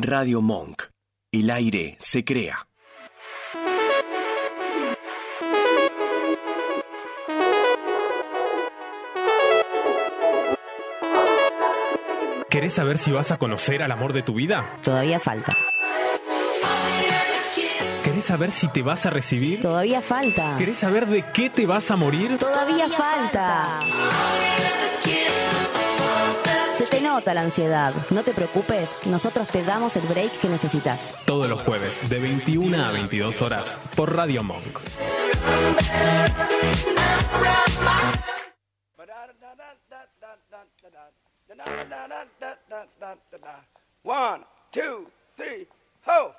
Radio Monk. El aire se crea. ¿Querés saber si vas a conocer al amor de tu vida? Todavía falta. ¿Querés saber si te vas a recibir? Todavía falta. ¿Querés saber de qué te vas a morir? Todavía falta. Se te nota la ansiedad. No te preocupes, nosotros te damos el break que necesitas. Todos los jueves, de 21 a 22 horas, por Radio Monk. One, two, three, ho!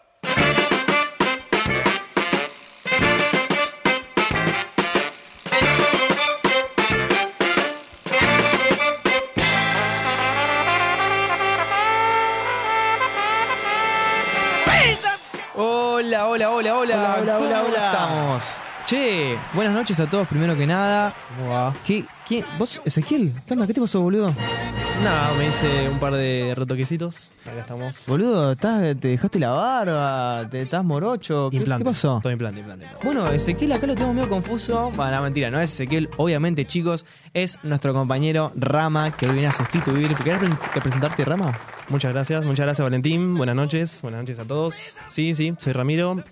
Hola. ¿Cómo estamos? Che, buenas noches a todos, primero que nada. ¿Cómo va? ¿Quién? ¿Vos, Ezequiel? ¿Qué onda? ¿Qué te pasó, boludo? Nada, me hice un par de retoquecitos. Acá estamos. Boludo, ¿te dejaste la barba? ¿Te estás morocho? ¿Qué pasó? Todo implante. Bueno, Ezequiel acá lo tengo medio confuso. Bueno, no, mentira, no es Ezequiel. Obviamente, chicos, es nuestro compañero Rama, que hoy viene a sustituir. ¿Querés presentarte, Rama? Muchas gracias, Valentín. Buenas noches a todos. Sí, soy Ramiro.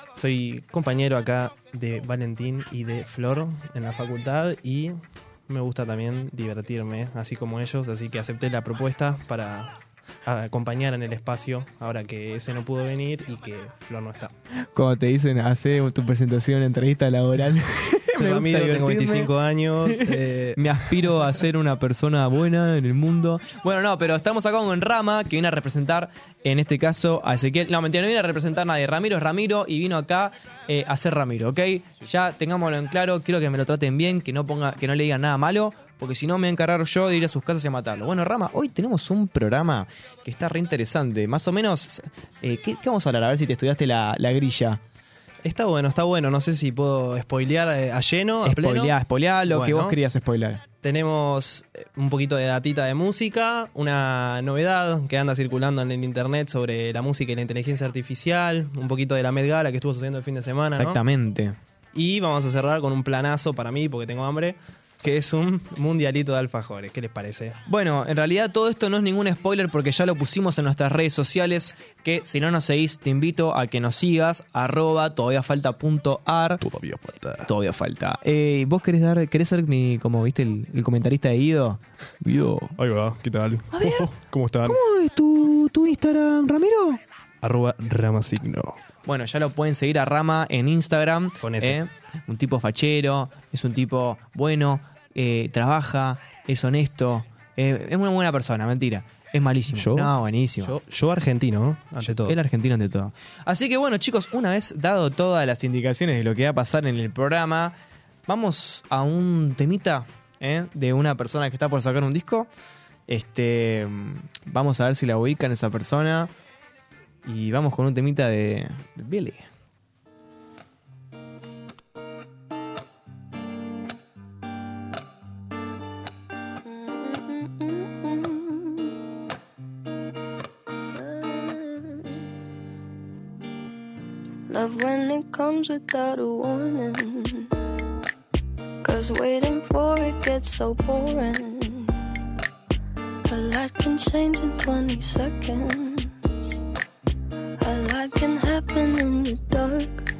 Soy compañero acá de Valentín y de Flor en la facultad y me gusta también divertirme, así como ellos, así que acepté la propuesta para acompañar en el espacio ahora que ese no pudo venir y que Flor no está. Como te dicen, hace tu presentación, entrevista laboral. Soy Ramiro, tengo 25 años. Me aspiro a ser una persona buena en el mundo. Bueno, no, pero estamos acá con Rama, que viene a representar, en este caso, a Ezequiel. No, mentira, no viene a representar a nadie. Ramiro es Ramiro y vino acá a ser Ramiro, ¿ok? Ya tengámoslo en claro, quiero que me lo traten bien, que no le digan nada malo, porque si no me voy a encargar yo de ir a sus casas y a matarlo. Bueno, Rama, hoy tenemos un programa que está re interesante. Más o menos, ¿qué vamos a hablar? A ver si te estudiaste la grilla. Está bueno. No sé si puedo spoilear a lleno. Spoileá lo que vos querías spoilear. Tenemos un poquito de datita de música, una novedad que anda circulando en el internet sobre la música y la inteligencia artificial, un poquito de la Met Gala que estuvo sucediendo el fin de semana, Exactamente. ¿no? Y vamos a cerrar con un planazo para mí, porque tengo hambre, que es un mundialito de alfajores. ¿Qué les parece? Bueno, en realidad todo esto no es ningún spoiler porque ya lo pusimos en nuestras redes sociales, que si no nos seguís te invito a que nos sigas, @todavía_falta.ar. Todavía falta. ¿Vos querés ser como viste el comentarista de Guido? Ahí va, ¿qué tal? A ver, ¿Cómo están? ¿cómo es tu Instagram, Ramiro? @Ramasigno. Bueno, ya lo pueden seguir a Rama en Instagram. Con eso. Un tipo fachero, es un tipo bueno, trabaja, es honesto, es una buena persona, mentira. Es malísimo. ¿Yo? No, buenísimo. Yo argentino, ante todo. El argentino ante todo. Así que bueno, chicos, una vez dado todas las indicaciones de lo que va a pasar en el programa, vamos a un temita de una persona que está por sacar un disco. Vamos a ver si la ubican esa persona. Y vamos con un temita de Billy. Love when it comes without a warning, 'cause waiting for it gets so boring. A lot can change in 20 seconds. A lot can happen in the dark.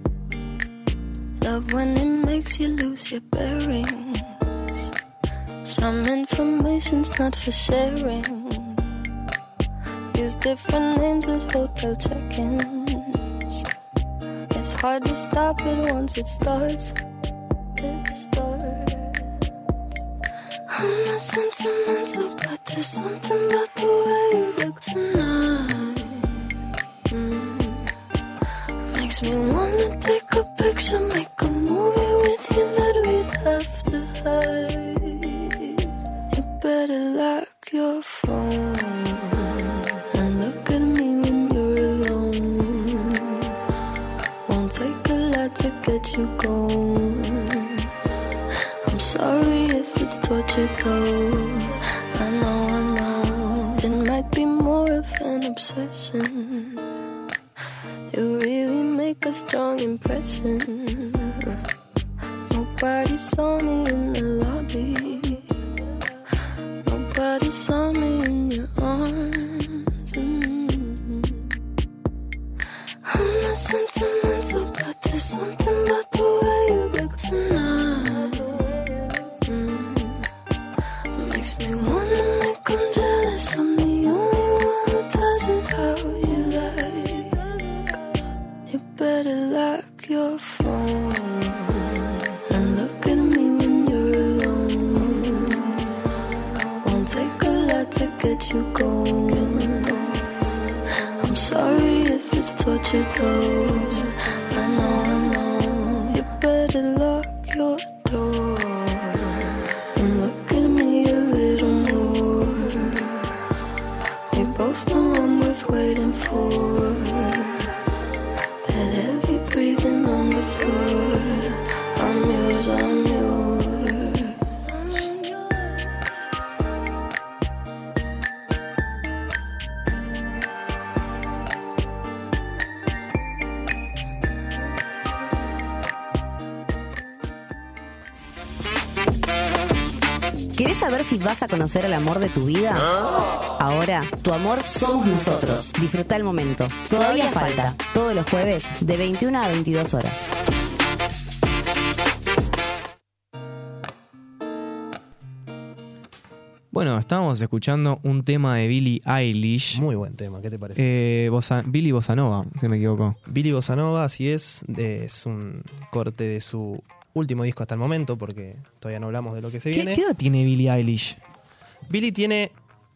Love when it makes you lose your bearings. Some information's not for sharing. Use different names at hotel check-ins. It's hard to stop it once it starts. It starts. I'm not sentimental, but there's something about the way you look tonight. Makes me wanna take a picture, make a movie with you that we'd have to hide. You better lock your phone and look at me when you're alone. Won't take a lot to get you going. I'm sorry if it's torture though. I know. It might be more of an obsession. You really make a strong impression. Nobody saw me in the lobby. Nobody saw me in your arms. I'm not sentimental, but there's something about the way you look tonight. Makes me wanna make 'em jealous. I'm the only one who does it how you like. You better lock your phone and look at me when you're alone. Won't take a lot to get you going. I'm sorry if it's torture though. I know. You better lock your door and look at me a little more. We both know I'm worth waiting for. That heavy breathing on the floor. I'm yours, I'm yours. ¿Querés saber si vas a conocer el amor de tu vida? Ahora, tu amor somos nosotros. Disfruta el momento. Todavía falta. Todos los jueves, de 21 a 22 horas. Bueno, estábamos escuchando un tema de Billie Eilish. Muy buen tema, ¿qué te parece? Billie Bossa Nova, si me equivoco. Billie Bossa Nova, así es un corte de su último disco hasta el momento, porque todavía no hablamos de lo que se viene. ¿Qué edad tiene Billie Eilish? Billie tiene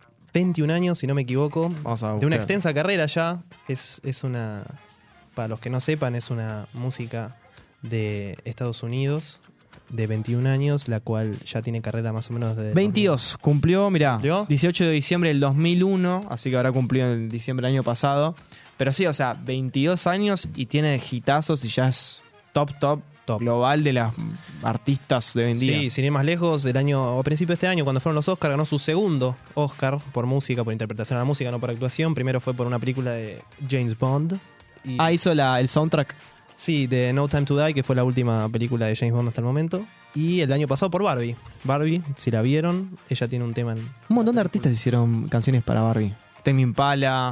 21 años, si no me equivoco, Vamos a de una buscar. extensa carrera ya. Es una, para los que no sepan, es una música de Estados Unidos de 21 años, la cual ya tiene carrera más o menos de 22, cumplió, mirá, ¿Cumplió? 18 de diciembre del 2001, así que habrá cumplido en diciembre del año pasado. Pero sí, o sea, 22 años y tiene hitazos y ya es top global de las artistas de hoy en día. Sí, sin ir más lejos, a principio de este año, cuando fueron los Oscars, ganó su segundo Oscar por música, por interpretación a la música, no por actuación. Primero fue por una película de James Bond. Y, Hizo el soundtrack. sí, de No Time to Die, que fue la última película de James Bond hasta el momento. Y el año pasado por Barbie. Barbie, si la vieron, ella tiene un tema en... Un montón de artistas hicieron canciones para Barbie. Tame Impala,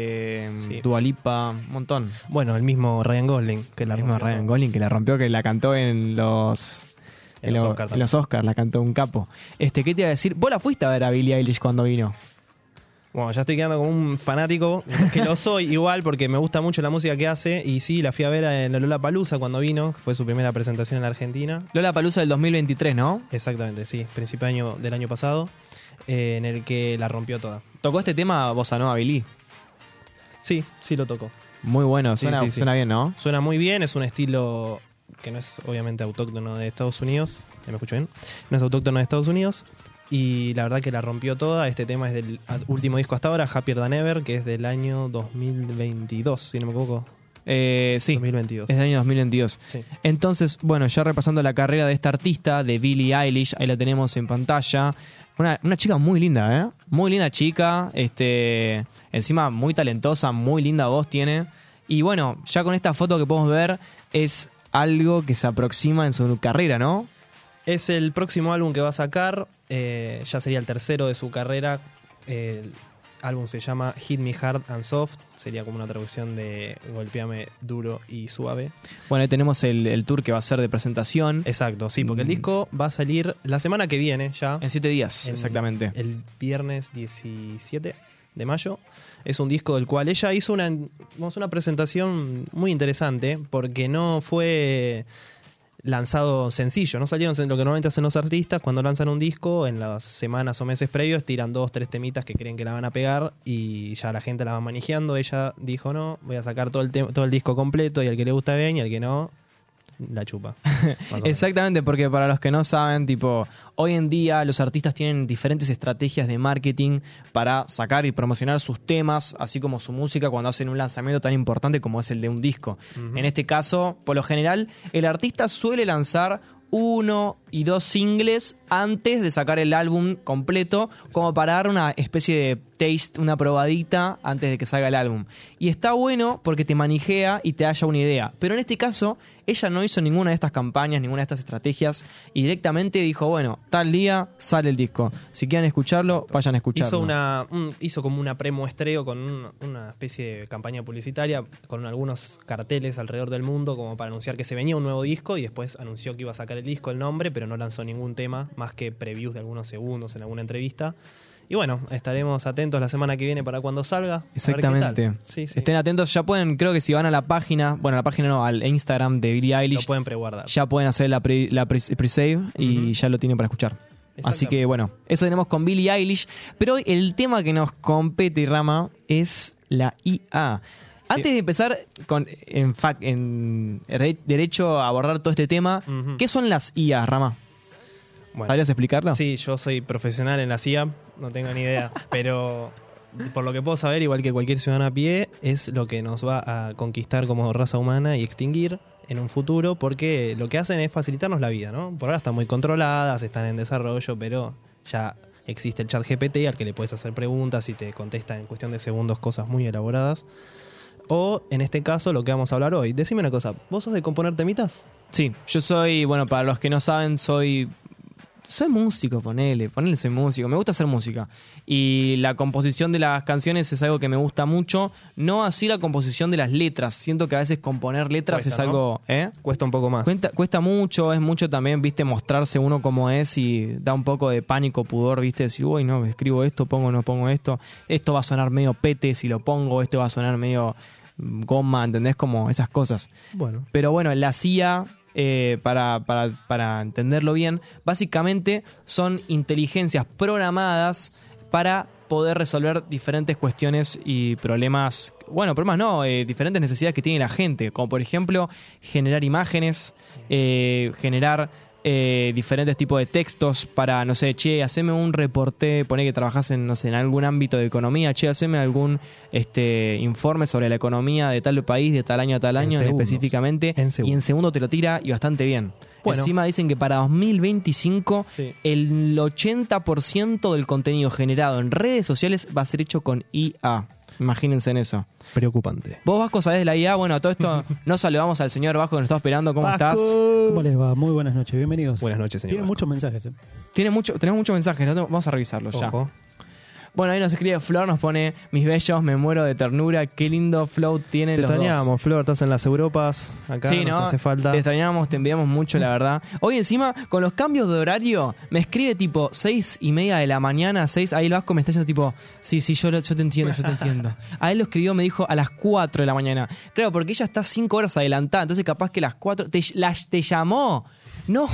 Dua Lipa, un montón. Bueno, el mismo Ryan Gosling, que la La misma rompió. Ryan Gosling que la rompió, que la cantó en los Oscar en los Oscars, la cantó un capo. ¿Qué te iba a decir? ¿Vos la fuiste a ver a Billie Eilish cuando vino? Bueno, ya estoy quedando como un fanático, que lo soy igual porque me gusta mucho la música que hace. Y sí, la fui a ver en Lollapalooza cuando vino, que fue su primera presentación en la Argentina. Lollapalooza del 2023, ¿no? Exactamente, sí, principio del año pasado, en el que la rompió toda. ¿Tocó este tema Bossa Nova Billie? Sí, sí lo tocó. Muy bueno, Sí, suena, sí. suena bien, ¿no? Suena muy bien, es un estilo que no es obviamente autóctono de Estados Unidos. ¿Me escucho bien? No es autóctono de Estados Unidos. Y la verdad que la rompió toda. Este tema es del último disco hasta ahora, Happier Than Ever, que es del año 2022, si no me equivoco. Sí, 2022. es del año 2022. Sí. Entonces, bueno, ya repasando la carrera de esta artista, de Billie Eilish, ahí la tenemos en pantalla. Una chica muy linda, ¿eh? Muy linda chica, encima muy talentosa, muy linda voz tiene. Y bueno, ya con esta foto que podemos ver, es algo que se aproxima en su carrera, ¿no? Es el próximo álbum que va a sacar, ya sería el tercero de su carrera. El álbum se llama Hit Me Hard and Soft, sería como una traducción de Golpeame duro y suave. Bueno, ahí tenemos el tour que va a ser de presentación. Exacto, sí, porque el disco va a salir la semana que viene ya. En 7 días, En- exactamente. El viernes 17 de mayo. Es un disco del cual ella hizo una presentación muy interesante, porque no fue lanzado sencillo, no salieron lo que normalmente hacen los artistas cuando lanzan un disco. En las semanas o meses previos tiran 2-3 temitas que creen que la van a pegar y ya la gente la va manejando. Ella dijo no, voy a sacar todo el disco completo, y al que le gusta bien y al que no, la chupa. Más o menos. Exactamente, porque para los que no saben, tipo, hoy en día los artistas tienen diferentes estrategias de marketing para sacar y promocionar sus temas, así como su música cuando hacen un lanzamiento tan importante como es el de un disco. Ujú. En este caso, por lo general, el artista suele lanzar 1 y 2 singles antes de sacar el álbum completo, como para dar una especie de taste, una probadita antes de que salga el álbum. Y está bueno porque te manijea y te haya una idea. Pero en este caso, ella no hizo ninguna de estas campañas, ninguna de estas estrategias, y directamente dijo, bueno, tal día sale el disco. Si quieren escucharlo, vayan a escucharlo. Hizo como una premuestreo con una especie de campaña publicitaria con algunos carteles alrededor del mundo como para anunciar que se venía un nuevo disco, y después anunció que iba a sacar el disco, el nombre, pero no lanzó ningún tema más que previews de algunos segundos en alguna entrevista. Y bueno, estaremos atentos la semana que viene para cuando salga. Exactamente. Sí. Estén atentos, ya pueden, creo que si van a la página, bueno, a la página no, al Instagram de Billie Eilish, lo pueden preguardar. Ya pueden hacer la pre-save y ya lo tienen para escuchar. Así que bueno, eso tenemos con Billie Eilish. Pero hoy el tema que nos compete, Rama, es la IA. Sí. Antes de empezar en derecho a abordar todo este tema, ¿qué son las IA, Rama? Bueno, ¿Sabrías explicarlo? Sí, yo soy profesional en la CIA, no tengo ni idea, pero por lo que puedo saber, igual que cualquier ciudadano a pie, es lo que nos va a conquistar como raza humana y extinguir en un futuro, porque lo que hacen es facilitarnos la vida, ¿no? Por ahora están muy controladas, están en desarrollo, pero ya existe el chat GPT al que le puedes hacer preguntas y te contesta en cuestión de segundos cosas muy elaboradas. O, en este caso, lo que vamos a hablar hoy. Decime una cosa, ¿vos sos de componer temitas? Sí, yo soy, bueno, para los que no saben, soy músico, ponele soy músico, me gusta hacer música. Y la composición de las canciones es algo que me gusta mucho, no así la composición de las letras. Siento que a veces componer letras cuesta, es algo... ¿no? Cuesta un poco más. Cuesta mucho, es mucho también, viste, mostrarse uno como es y da un poco de pánico, pudor, viste, decir, uy, no, escribo esto, no pongo esto va a sonar medio pete si lo pongo, esto va a sonar medio goma, ¿entendés? Como esas cosas. Bueno. Pero bueno, la CIA... para entenderlo bien, básicamente son inteligencias programadas para poder resolver diferentes cuestiones y problemas, diferentes necesidades que tiene la gente, como por ejemplo generar imágenes, generar diferentes tipos de textos para, no sé, che, haceme un reporte, poné que trabajás en, no sé, en algún ámbito de economía, che, haceme algún informe sobre la economía de tal país, de tal año a tal año específicamente, y en segundo te lo tira y bastante bien. Bueno. Encima dicen que para 2025 el 80% del contenido generado en redes sociales va a ser hecho con IA. Imagínense en eso. Preocupante. Vos, Vasco, sabés de la IA. Bueno, a todo esto nos saludamos al señor Vasco que nos está esperando. ¿Cómo estás? ¿Cómo les va? Muy buenas noches, bienvenidos. Buenas noches, señor. Tienen muchos mensajes, Tenemos muchos mensajes, ¿no? Vamos a revisarlos ya. Bueno, ahí nos escribe Flor, nos pone: mis bellos, me muero de ternura, qué lindo flow tienen los dos. Te extrañamos, Flor, estás en las Europas, acá sí, nos hace falta. Te extrañamos, te enviamos mucho, la verdad. Hoy encima, con los cambios de horario, me escribe tipo 6:30 de la mañana, 6, ahí el Vasco me está diciendo tipo, sí, yo te entiendo. A él lo escribió, me dijo a las 4 de la mañana. Claro, porque ella está 5 horas adelantada, entonces capaz que las 4, te llamó. No,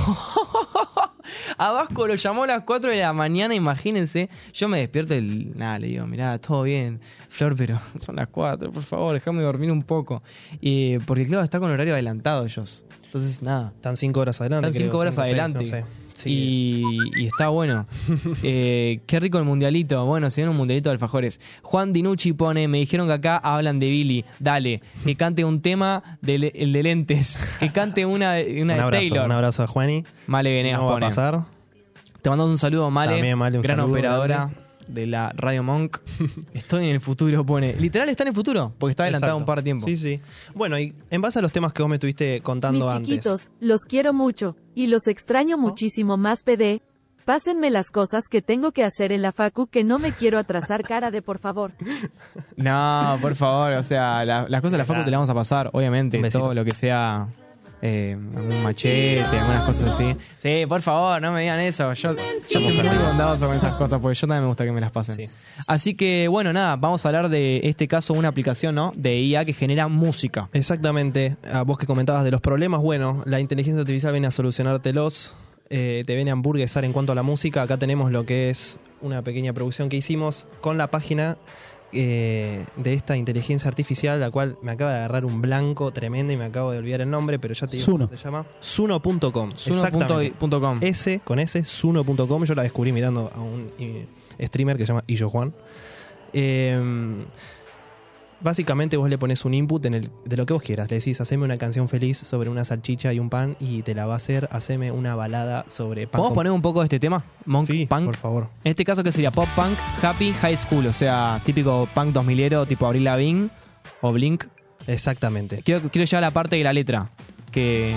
a Vasco lo llamó a las 4 de la mañana, imagínense. Yo me despierto y le digo, mirá, todo bien, Flor, pero son las 4, por favor, déjame dormir un poco. Porque claro, está con horario adelantado ellos. Entonces, nada. Están 5 horas adelante. Están 5 horas adelante. 6, no sé. Sí. Y está bueno. Qué rico el mundialito. Bueno, se viene un mundialito de alfajores. Juan Dinucci pone: me dijeron que acá hablan de Billy. Dale, que cante un tema el de lentes. Que cante una de Taylor. Un abrazo a Juani. Male Venegas pone. Va a pasar. Te mando un saludo, Male. También, Male, un gran saludo, operadora grande de la Radio Monk. Estoy en el futuro, pone. Literal está en el futuro, porque está adelantado un par de tiempo. Sí. Bueno, y en base a los temas que vos me estuviste contando mis antes. Chiquitos, los quiero mucho y los extraño muchísimo más, PD. Pásenme las cosas que tengo que hacer en la facu, que no me quiero atrasar, cara de por favor. No, por favor, o sea, las cosas de la facu te las vamos a pasar, obviamente. Todo lo que sea... algún machete, algunas cosas así. Sí, por favor, no me digan eso. Yo soy muy bondadoso con esas cosas, porque yo también me gusta que me las pasen. Sí. Así que, bueno, nada, vamos a hablar de este caso, una aplicación, ¿no? De IA que genera música. Exactamente. A vos que comentabas de los problemas, bueno, la inteligencia artificial viene a solucionártelos, te viene a hamburguesar en cuanto a la música. Acá tenemos lo que es una pequeña producción que hicimos con la página de esta inteligencia artificial, la cual me acaba de agarrar un blanco tremendo y me acabo de olvidar el nombre, pero ya te digo cómo se llama. Suno.com. Suno.com. Con ese, Suno.com. Yo la descubrí mirando a un streamer que se llama Illo Juan. Básicamente vos le pones un input de lo que vos quieras. Le decís, haceme una canción feliz sobre una salchicha y un pan y te la va a hacer. Haceme una balada sobre pan. ¿Podemos poner un poco de este tema? Monk Sí, Punk. por favor. En este caso, ¿qué sería? Pop Punk, Happy, High School. O sea, típico punk 2000ero, tipo Avril Lavigne o Blink. Exactamente. Quiero llevar la parte de la letra. Que...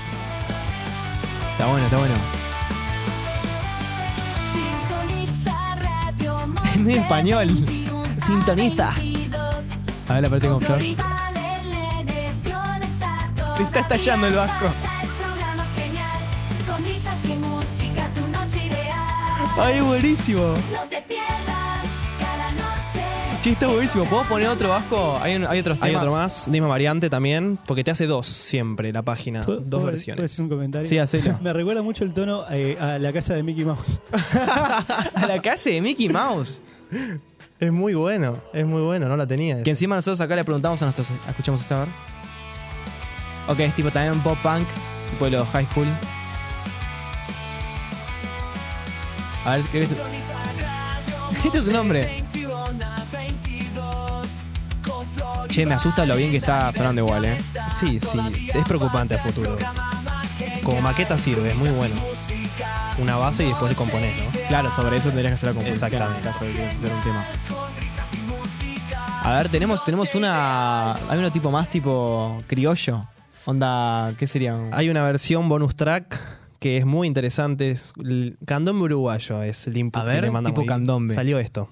Está bueno, está bueno. Es medio español. Sintoniza. A ver la parte con Flor. Se está estallando el vasco. Ay, buenísimo. Che, está buenísimo. ¿Podemos poner otro vasco? Hay otros temas. Hay otro más, misma variante también, porque te hace dos siempre la página, dos ¿Puedo versiones. decir un comentario? Sí, hacelo. Me recuerda mucho el tono a la casa de Mickey Mouse. A la casa de Mickey Mouse. Es muy bueno, no la tenía. Que encima nosotros acá le preguntamos a nuestros... Escuchamos esta, a ver. Ok, es tipo también pop punk, tipo de los high school. A ver, ¿qué es esto? Este es su nombre. Che, me asusta lo bien que está sonando igual, Sí, es preocupante a futuro. Como maqueta sirve, es muy bueno. Una base y después le componés, ¿no? Claro, sobre eso tendrías que hacer la composición. Exactamente. En caso de que quieras hacer un tema. A ver, tenemos una... Hay uno tipo más tipo criollo. Onda, ¿qué sería? Hay una versión bonus track que es muy interesante. Es el candombe uruguayo es el input A ver, que le mandamos. tipo candombe. Salió esto.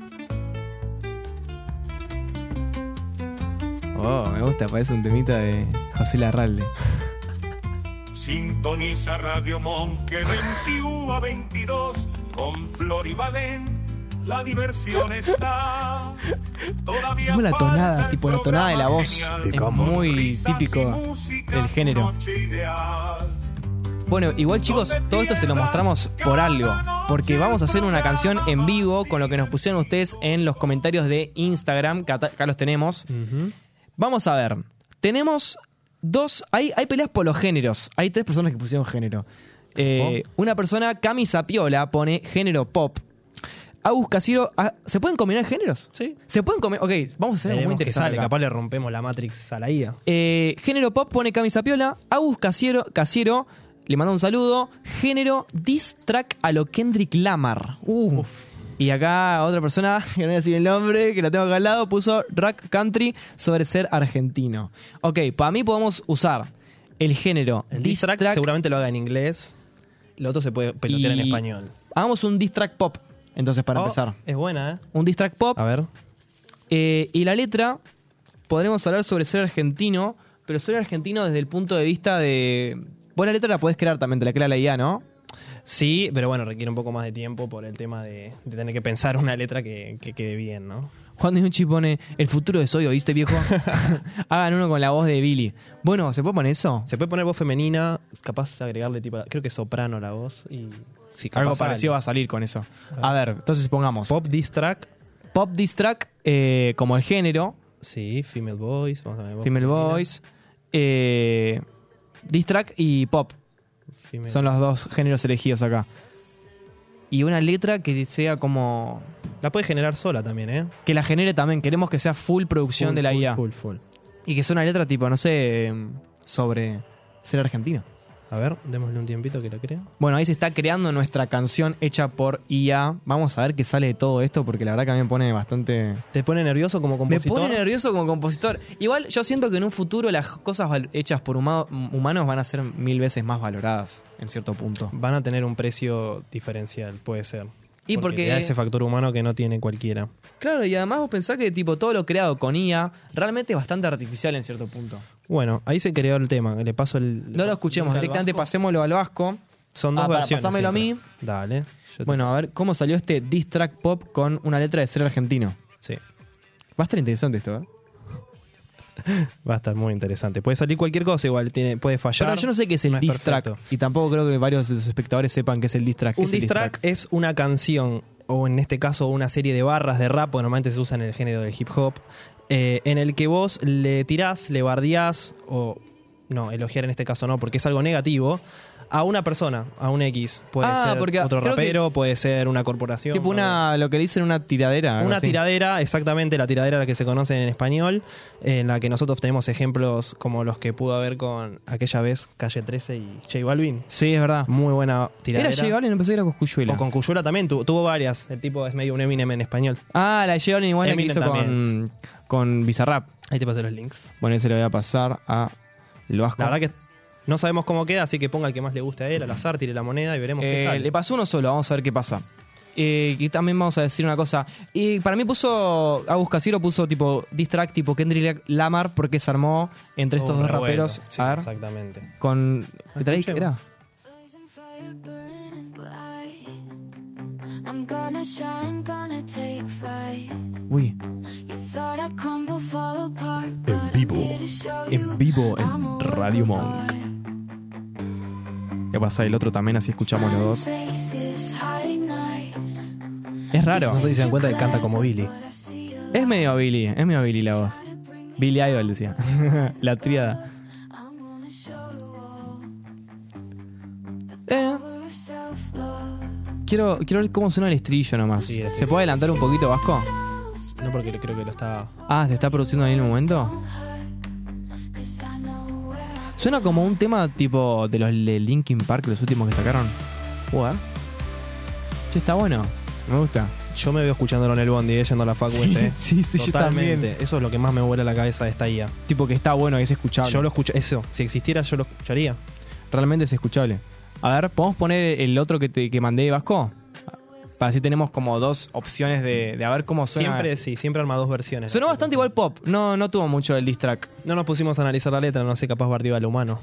Oh, me gusta, parece un temita de José Larralde. Sintoniza Radio Monk que 21 a 22 con Flor y Badén. La diversión está. Todavía Hacemos la tonada, falta el tipo la tonada de la programa voz. genial. Es Con muy risas típico y música, del género. noche ideal. Bueno, igual chicos, todo esto se lo mostramos por algo. Porque vamos a hacer una canción en vivo con lo que nos pusieron ustedes en los comentarios de Instagram, que acá los tenemos. Vamos a ver. Tenemos dos... Hay peleas por los géneros. Hay 3 personas que pusieron género. Una persona, Cami Sapiola, pone género pop. Agus Casiero... ¿Se pueden combinar géneros? Sí. ¿Se pueden combinar? Ok, vamos a hacer algo muy interesante Sale, acá. capaz le rompemos la Matrix a la IA. Género pop pone Cami Sapiola. Agus Casiero le manda un saludo. Género diss track a lo Kendrick Lamar. Y acá otra persona, que no voy a decir el nombre, que la tengo acá al lado, puso Rock Country sobre ser argentino. Ok, para mí podemos usar el género El diss track seguramente lo haga en inglés. Lo otro se puede pelotear en español. Hagamos un diss track pop, entonces, para empezar. Es buena, ¿eh? Un diss track pop. A ver. Y la letra, podremos hablar sobre ser argentino, pero ser argentino desde el punto de vista de... Vos la letra la podés crear también, te la crea la IA, ¿no? Sí, pero bueno, requiere un poco más de tiempo por el tema de tener que pensar una letra que quede bien, ¿no? Juan de Nucci pone, el futuro es hoy, ¿oíste, viejo? Hagan uno con la voz de Billy. Bueno, ¿se puede poner eso? Se puede poner voz femenina, capaz de agregarle tipo, creo que soprano la voz y... Sí, Algo parecido va a salir con eso. A ver, entonces pongamos. Pop diss track. Pop diss track como el género. Sí, female voice. Vamos a ver, Female voice. Diss track y pop. Female. Son los dos géneros elegidos acá. Y una letra que sea como... La puedes generar sola también, ¿eh? Que la genere también. Queremos que sea full producción de la IA. Full. Y que sea una letra tipo, no sé, sobre ser argentino. A ver, démosle un tiempito que la crea. Bueno, ahí se está creando nuestra canción hecha por IA. Vamos a ver qué sale de todo esto, porque la verdad que a mí me pone bastante... ¿Te pone nervioso como compositor? Me pone nervioso como compositor. Igual yo siento que en un futuro las cosas hechas por humanos van a ser 1000 veces más valoradas, en cierto punto. Van a tener un precio diferencial, puede ser. Y porque le da ese factor humano que no tiene cualquiera. Claro, y además vos pensás que tipo todo lo creado con IA realmente es bastante artificial en cierto punto. Bueno, ahí se creó el tema. Le paso el... No lo escuchemos, directamente pasémoslo al vasco. Son dos versiones. Pasámelo a mí. Dale. Bueno, a ver, ¿cómo salió este diss track pop con una letra de ser argentino? Sí. Va a estar interesante esto, ¿eh? Va a estar muy interesante. Puede salir cualquier cosa igual, puede fallar. Pero yo no sé qué es el diss track. Y tampoco creo que varios de los espectadores sepan qué es el diss track. Un diss track es una canción, o en este caso una serie de barras de rap, porque normalmente se usa en el género del hip hop, en el que vos le tirás, le bardeás, o no, elogiar en este caso no, porque es algo negativo, a una persona, a un X. Puede ser porque otro creo rapero, puede ser una corporación. Tipo lo que le dicen una tiradera. algo Una así. tiradera, exactamente la tiradera la que se conoce en español, en la que nosotros tenemos ejemplos como los que pudo haber con aquella vez Calle 13 y J Balvin. Sí, es verdad. Muy buena tiradera. Era J Balvin, empecé que era con Cuyuela. O con Cuyuela también, tuvo varias. El tipo es medio un Eminem en español. Ah, la de J Balvin igual la que Eminem hizo también. con Bizarrap. Ahí te pasé los links. Bueno, ese lo voy a pasar a el Vasco. La verdad que no sabemos cómo queda, así que ponga el que más le guste a él, al azar, tire la moneda y veremos qué sale. Le pasó uno solo, vamos a ver qué pasa. Y también vamos a decir una cosa. Y para mí puso, Agus Casiro puso tipo diss track tipo Kendrick Lamar porque se armó entre estos dos re bueno. raperos. Sí, a ver, exactamente. con... ¿Qué traí? ¿Qué era? I'm gonna shine, gonna take flight. Uy, You thought I'd crumble, fall apart, En but vivo, I'm here to show en you vivo en I'm a work Radio of Monk. art. ¿qué pasa? El otro también, así escuchamos los dos. Faces hiding nice. Es raro. No sé si se dan cuenta que canta como Billy. Es medio Billy la voz. Billy Idol decía. La tríada. I'm gonna show you all Eh, power of self-love. quiero ver cómo suena el estribillo nomás. Sí, el ¿Se estribillo. puede adelantar un poquito, Vasco? No, porque creo que lo está... Ah, ¿se está produciendo ahí en el momento? 'Cause I know where I Suena como un tema tipo de los de Linkin Park, los últimos que sacaron. What? Che, está bueno. Me gusta. Yo me veo escuchándolo en el bondi, yendo a la facu sí, yo Totalmente. también. Eso es lo que más me vuela la cabeza de esta IA. Tipo que está bueno y es escuchable. Yo lo escucho, eso, si existiera yo lo escucharía. Realmente es escuchable. A ver, ¿podemos poner el otro que mandé, Vasco? Para así tenemos como dos opciones de a ver cómo suena. Siempre arma dos versiones. Sonó bastante igual pop. No tuvo mucho el diss track. No nos pusimos a analizar la letra, no sé, capaz bardió al humano.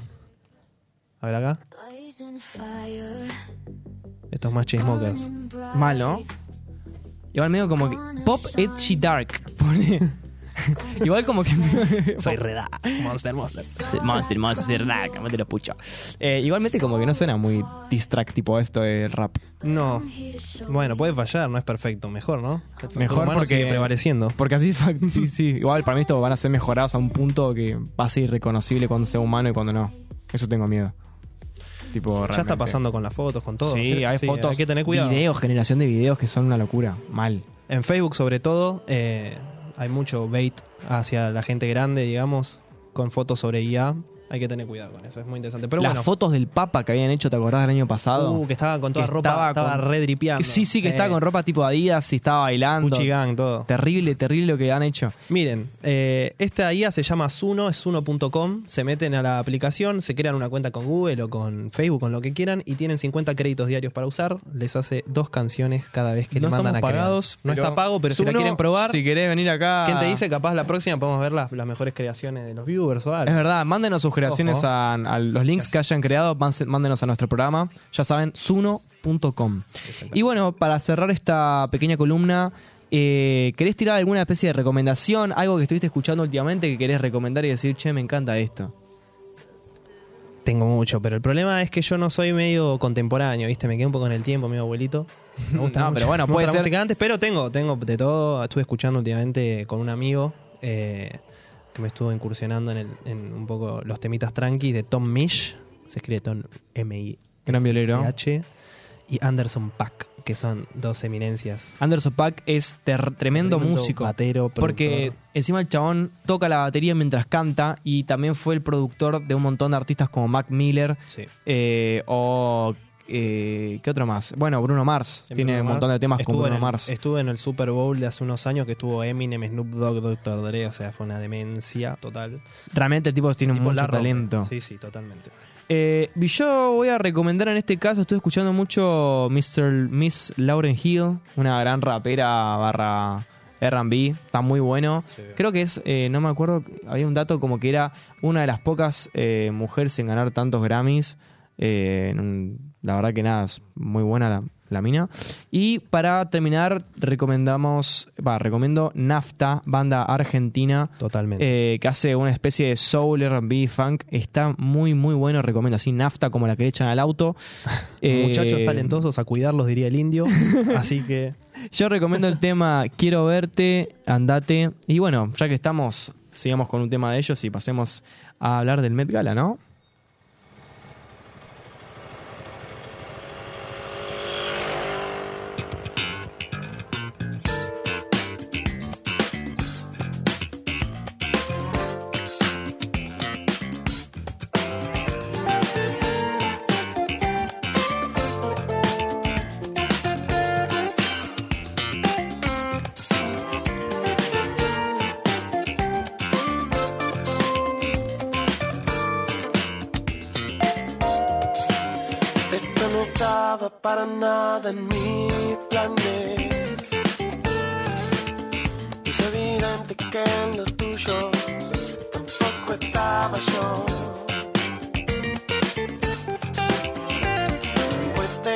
A ver acá. blazing fire. Esto es más Chainsmokers. Mal, ¿no? Igual medio como que pop edgy dark. Pone. Igual como que... Soy reda. Monster. Monster, dark, me te lo pucho. Igualmente como que no suena muy diss track tipo esto de rap. No. Bueno, puede fallar, no es perfecto. Mejor, ¿no? El factor Mejor humano porque sigue prevaleciendo. Porque así sí. Igual para mí estos van a ser mejorados a un punto que va a ser irreconocible cuando sea humano y cuando no. Eso tengo miedo. Tipo, Ya está realmente. pasando con las fotos, con todo. Sí, hay fotos. Hay que tener cuidado. Videos, generación de videos que son una locura. Mal. En Facebook, sobre todo, hay mucho bait hacia la gente grande, digamos, con fotos sobre IA. Hay que tener cuidado con eso, es muy interesante. Pero Las bueno, fotos del Papa que habían hecho, ¿te acordás del año pasado? que estaba con toda Que ropa, estaba con- re dripeando. Sí, que estaba con ropa tipo Adidas y estaba bailando. Gucci Gang, todo. Terrible lo que han hecho. Miren, esta IA se llama Suno, es suno.com. Se meten a la aplicación, se crean una cuenta con Google o con Facebook, con lo que quieran, y tienen 50 créditos diarios para usar. Les hace 2 canciones cada vez que No le mandan a estamos crear. pagados, No pero está pago, pero si la Suno, quieren probar, Si querés venir acá... ¿quién te dice? Capaz la próxima podemos ver las mejores creaciones de los viewers o algo. Es verdad, mándenos sus creaciones Ojo. a los links que hayan creado, mándenos a nuestro programa. Ya saben, suno.com. Y bueno, para cerrar esta pequeña columna, ¿querés tirar alguna especie de recomendación? Algo que estuviste escuchando últimamente que querés recomendar y decir, che, me encanta esto. Tengo mucho, pero el problema es que yo no soy medio contemporáneo, ¿viste? Me quedé un poco en el tiempo, medio abuelito. Me gusta No, mucho. pero bueno, Me puede gusta la ser. música antes, pero tengo de todo. Estuve escuchando últimamente con un amigo que me estuvo incursionando en un poco los temitas tranquis de Tom Misch. Se escribe Tom M-I. Gran violero. H y Anderson .Paak, que son dos eminencias. Anderson .Paak es tremendo músico. Batero, Porque productor. encima el chabón toca la batería mientras canta y también fue el productor de un montón de artistas como Mac Miller Sí. ¿qué otro más? Bueno, Bruno Mars. Tiene Bruno un montón Mars. de temas con Estuvo Bruno en el- Mars. Estuve en el Super Bowl de hace unos años que estuvo Eminem, Snoop Dogg, Dr. Dre, o sea, fue una demencia total. Realmente el tipo tiene Tipo mucho la rompe. talento. Sí, totalmente. Y yo voy a recomendar en este caso, estoy escuchando mucho Miss Lauryn Hill, una gran rapera barra R&B, está muy bueno. Sí. Creo que es, no me acuerdo, había un dato como que era una de las pocas mujeres en ganar tantos Grammys. La verdad que nada, es muy buena la mina. Y para terminar, recomiendo Nafta, banda argentina. Totalmente. Que hace una especie de soul, R&B, funk. Está muy, muy bueno. Recomiendo así Nafta, como la que le echan al auto. Muchachos talentosos, a cuidarlos, diría el indio. Así que Yo recomiendo el tema Quiero verte, andate. Y bueno, ya que estamos, sigamos con un tema de ellos y pasemos a hablar del Met Gala, ¿no? para nada en mis planes. Es evidente que en los tuyos tampoco estaba yo. Puede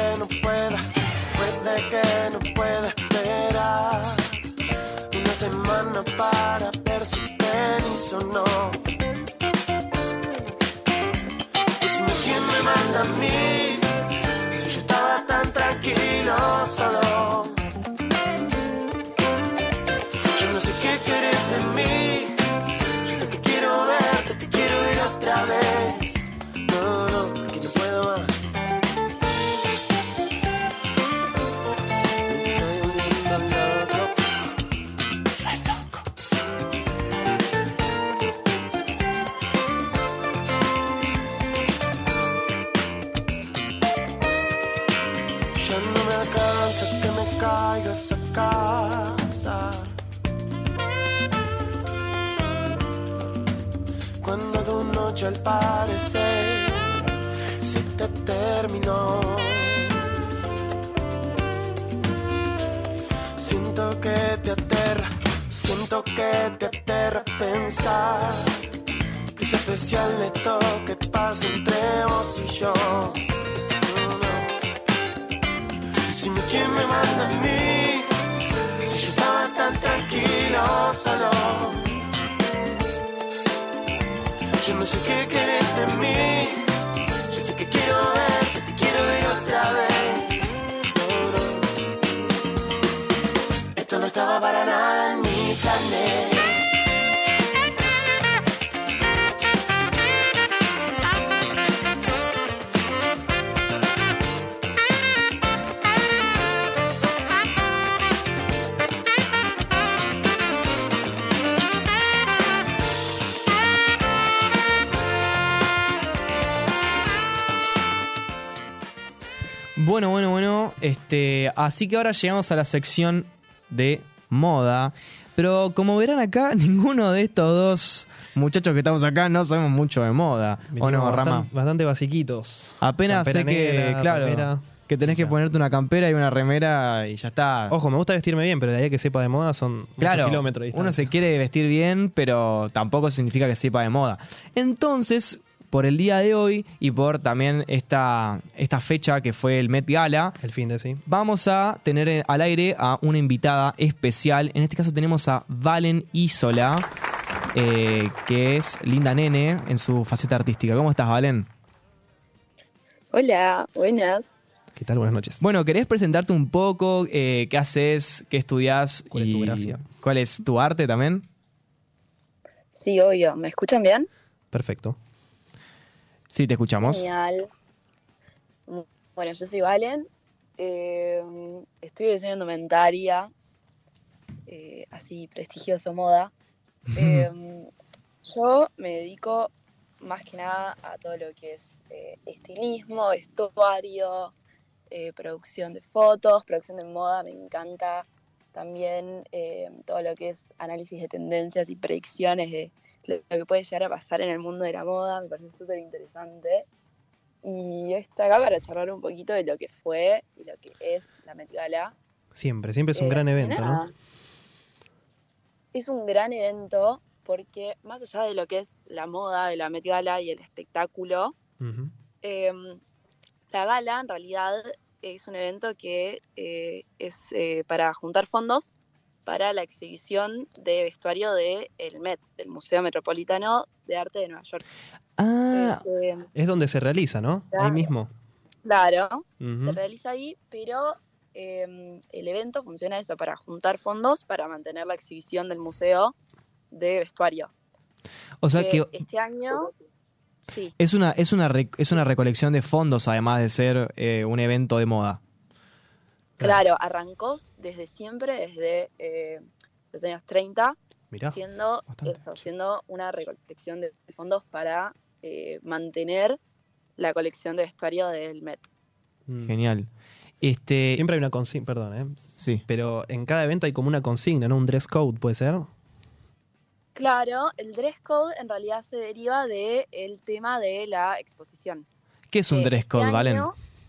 que no pueda esperar una semana para ver si venís o no. Decime quién me manda a mí, si yo estaba tan tranquilo solo. Yo no sé qué querés de mí, yo sé que quiero verte, te quiero ver otra vez. No, porque no puedo más. Que me caigas a casa cuando tu noche al parecer se te terminó. Siento que te aterra pensar que es especial esto que pasa entre vos y yo. Dime quién me manda a mí, si yo estaba tan tranquilo solo. Yo no sé qué querés de mí, yo sé que quiero verte, te quiero ver otra vez. No. Esto no estaba para nada en mi planes. Bueno, así que ahora llegamos a la sección de moda, pero como verán acá, ninguno de estos dos muchachos que estamos acá no sabemos mucho de moda, ¿o no, Rama? Bastante basiquitos. Apenas Campera sé que, negra, claro, remera. que tenés que ponerte una campera y una remera y ya está. Ojo, me gusta vestirme bien, pero de ahí a que sepa de moda son Claro, muchos kilómetros de distancia. uno se quiere vestir bien, pero tampoco significa que sepa de moda. Entonces, por el día de hoy y por también esta fecha que fue el Met Gala, el fin de sí, vamos a tener al aire a una invitada especial. En este caso tenemos a Valen Isola, que es linda nene en su faceta artística. ¿Cómo estás, Valen? Hola, buenas. ¿Qué tal? Buenas noches. Bueno, ¿querés presentarte un poco? ¿Qué haces? ¿Qué estudiás? ¿Cuál es tu gracia? ¿Cuál es tu arte también? Sí, obvio. ¿Me escuchan bien? Perfecto. Sí, te escuchamos. Genial. Bueno, yo soy Valen. Estudio diseño indumentaria. Así, prestigioso moda. Yo me dedico más que nada a todo lo que es estilismo, vestuario, producción de fotos, producción de moda, me encanta. También todo lo que es análisis de tendencias y predicciones de lo que puede llegar a pasar en el mundo de la moda, me parece súper interesante. Y estoy acá para charlar un poquito de lo que fue y lo que es la Met Gala. Siempre es un gran evento, ¿no? Es un gran evento porque más allá de lo que es la moda de la Met Gala y el espectáculo, Uh-huh. La gala en realidad es un evento que es para juntar fondos para la exhibición de vestuario del Met, del Museo Metropolitano de Arte de Nueva York. Ah, es donde se realiza, ¿no? Claro. Ahí mismo. Claro, Uh-huh. se realiza ahí, pero el evento funciona eso, para juntar fondos para mantener la exhibición del museo de vestuario. O sea que este año, sí. es una recolección de fondos, además de ser un evento de moda. Claro, arrancó desde siempre, desde los años 30, Mirá, siendo una recolección de fondos para mantener la colección de vestuario del Met. Genial. Siempre hay una consigna, perdón, Sí. pero en cada evento hay como una consigna, ¿no? Un dress code, ¿puede ser? Claro, el dress code en realidad se deriva del tema de la exposición. ¿Qué es un dress code, Este Valen? año,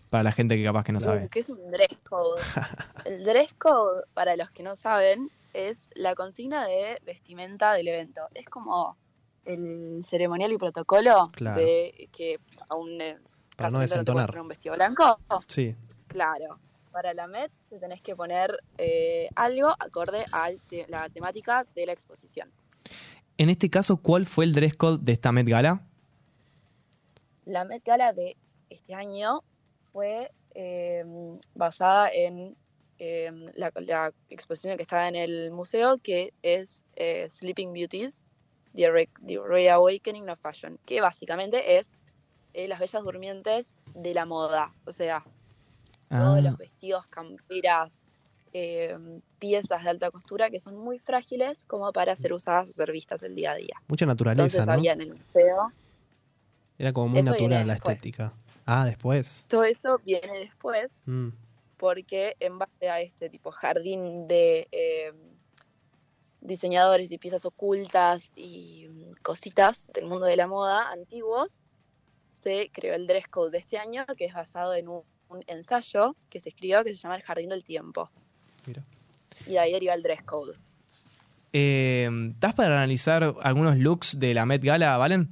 Para la gente que capaz que no sabe. ¿Qué es un dress code? El dress code, para los que no saben, es la consigna de vestimenta del evento. Es como el ceremonial y protocolo Claro. de que a un Para no casamiento no te puedes desentonar. poner un vestido blanco. Sí. Claro. Para la Met te tenés que poner algo acorde a la temática de la exposición. En este caso, ¿cuál fue el dress code de esta Met Gala? La Met Gala de este año fue basada en la exposición que estaba en el museo, que es Sleeping Beauties, The Reawakening of Fashion, que básicamente es las bellas durmientes de la moda. O sea, todos los vestidos, camperas, piezas de alta costura que son muy frágiles como para ser usadas o ser vistas el día a día. Mucha naturaleza, Entonces ¿no? había en el museo. Era como muy Eso viene natural la después. estética. Ah, después. Todo eso viene después, Mm. porque en base a este tipo jardín de diseñadores y piezas ocultas y cositas del mundo de la moda antiguos, se creó el dress code de este año, que es basado en un ensayo que se escribió que se llama El Jardín del Tiempo. Mira. Y de ahí deriva el dress code. ¿Estás para analizar algunos looks de la Met Gala, Valen?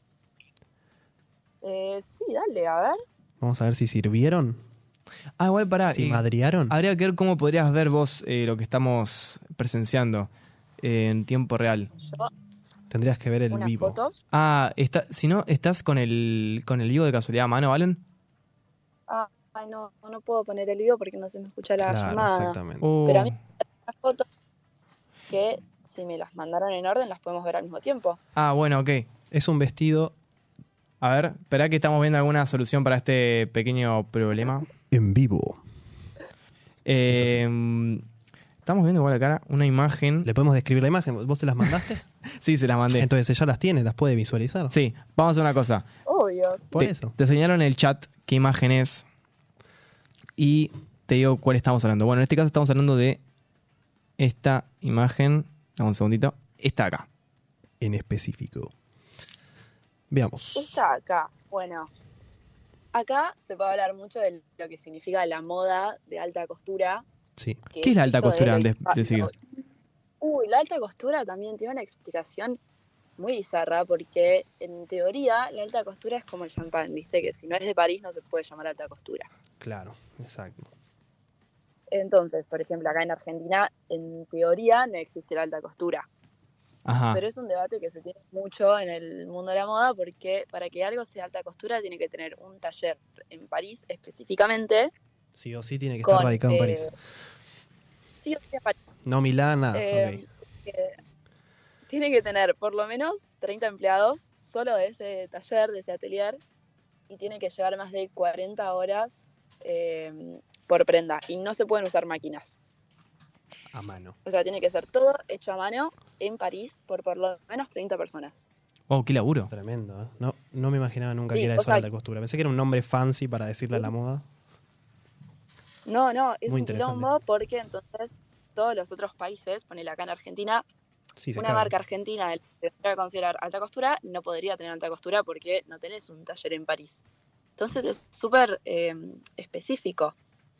Sí, dale, a ver. Vamos a ver si sirvieron. Ah, igual pará. ¿Si madriaron? Habría que ver cómo podrías ver vos lo que estamos presenciando en tiempo real. Yo, Tendrías que ver el unas vivo. fotos. Si no, ¿estás con el vivo de casualidad a mano, Valen? Ay, no puedo poner el video porque no se me escucha la Claro, llamada. exactamente. Pero a mí las fotos que si me las mandaron en orden las podemos ver al mismo tiempo. Ah, bueno, ok. Es un vestido... A ver, esperá que estamos viendo alguna solución para este pequeño problema. En vivo. Estamos viendo igual acá una imagen. ¿Le podemos describir la imagen? ¿Vos se las mandaste? Sí, se las mandé. Entonces ella las tiene, las puede visualizar. Sí, vamos a hacer una cosa. Obvio. Por eso. Te señalo en el chat qué imagen es y te digo cuál estamos hablando. Bueno, en este caso estamos hablando de esta imagen. Dame un segundito. Esta acá. En específico. Veamos. Está acá. Bueno, acá se puede hablar mucho de lo que significa la moda de alta costura. Sí. que ¿Qué es la alta esto costura de- antes de seguir? La alta costura también tiene una explicación muy bizarra porque en teoría la alta costura es como el champán, ¿viste? Que si no es de París no se puede llamar alta costura. Claro, exacto. Entonces, por ejemplo, acá en Argentina, en teoría no existe la alta costura. Ajá. Pero es un debate que se tiene mucho en el mundo de la moda porque para que algo sea alta costura tiene que tener un taller en París específicamente. Sí o sí tiene que Con, estar radicado en París. Sí o sí en París. No Milán, nada. Eh, Tiene que tener por lo menos 30 empleados solo de ese taller, de ese atelier, y tiene que llevar más de 40 horas por prenda. Y no se pueden usar máquinas. A mano. O sea, tiene que ser todo hecho a mano en París por lo menos 30 personas. Oh, qué laburo. Tremendo, ¿eh? No me imaginaba nunca Sí, que era o eso sea- de alta costura. Pensé que era un nombre fancy para decirle a la moda. No, es Muy un interesante. quilombo porque entonces todos los otros países, ponele acá en Argentina, Sí, se una cagan. marca argentina de la que se puede considerar alta costura no podría tener alta costura porque no tenés un taller en París. Entonces es súper específico.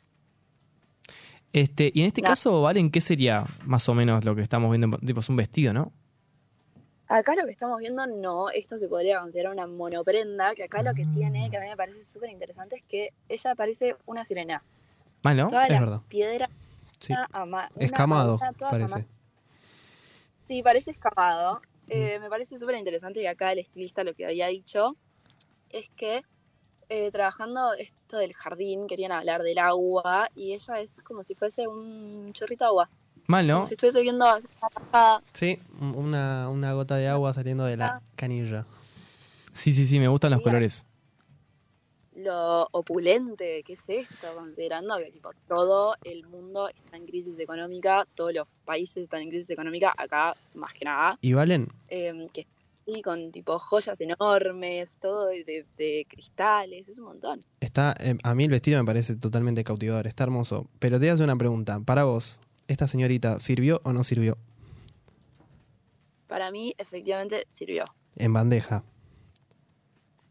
Y en este caso, Valen, ¿qué sería más o menos lo que estamos viendo? Tipo, es un vestido, ¿no? Acá lo que estamos viendo, no, esto se podría considerar una monoprenda, que acá lo que tiene, que a mí me parece súper interesante, es que ella parece una sirena. Mal, ¿no? Todas Es las verdad. piedras, Sí. una Escamado, todas a parece. mano. Sí, parece escamado. Me parece súper interesante que acá el estilista lo que había dicho es que trabajando esto del jardín querían hablar del agua y ella es como si fuese un chorrito de agua. Mal, ¿no? Como si estuviese viendo así una cascada. Sí, una gota de agua saliendo de la canilla. Sí, me gustan los colores. Lo opulente que es esto, considerando que tipo todo el mundo está en crisis económica, todos los países están en crisis económica, acá más que nada, Y Valen, que sí, con tipo joyas enormes, todo de cristales, es un montón. está, a mí el vestido me parece totalmente cautivador, está hermoso. Pero te voy a hacer una pregunta. Para vos, ¿esta señorita sirvió o no sirvió? Para mí, efectivamente, sirvió. En bandeja.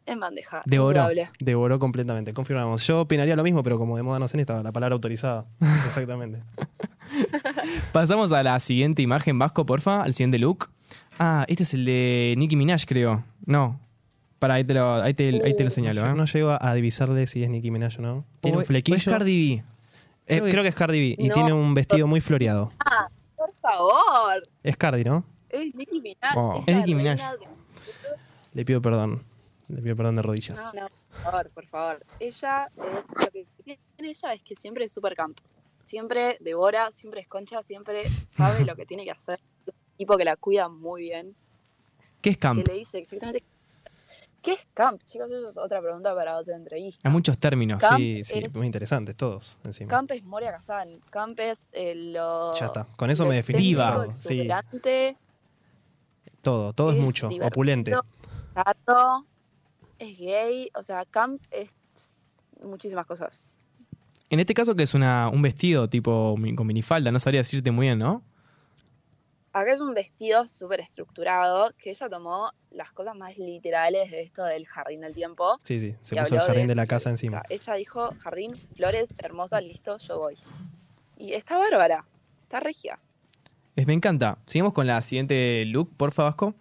en bandeja. Devoró. indudable. Devoró completamente, confirmamos. Yo opinaría lo mismo, pero como de moda no sé, estaba la palabra autorizada. Exactamente. Pasamos a la siguiente imagen, Vasco, porfa, al siguiente look. Ah, este es el de Nicki Minaj, creo. No. Para, ahí te lo señalo, Yo ¿eh? no llego a divisarle si es Nicki Minaj o no. Tiene un flequillo. O es Cardi B. Creo que es Cardi B y No. tiene un vestido muy floreado. Ah, por favor. Es Cardi, ¿no? Es Nicki Minaj. Oh. Es la Nicki Minaj. reina de- Le pido perdón. Le pido perdón de rodillas. No, por favor. Ella lo que tiene ella es que siempre es super camp. Siempre devora, siempre es concha, siempre sabe lo que tiene que hacer. Un tipo que la cuida muy bien. ¿Qué es camp? Que le dice exactamente. ¿Qué es camp? Chicos, eso es otra pregunta para otra entrevista. Hay muchos términos. Camp Sí, es- muy interesantes todos encima. Camp es Moria Kazan. Camp es lo. Ya está. Con eso lo me definí. excéntrico, Sí, exuberante, todo es mucho. divertido, Opulente. gato, es gay. O sea, camp es muchísimas cosas. En este caso, que es un vestido tipo con minifalda, no sabría decirte muy bien, ¿no? Acá es un vestido súper estructurado que ella tomó las cosas más literales de esto del jardín del tiempo. Sí, se y puso el habló jardín de la casa encima. o sea, ella dijo, jardín, flores, hermosa, listo, yo voy. Y está bárbara, está regia. Me encanta. Seguimos con la siguiente look, porfa, Vasco.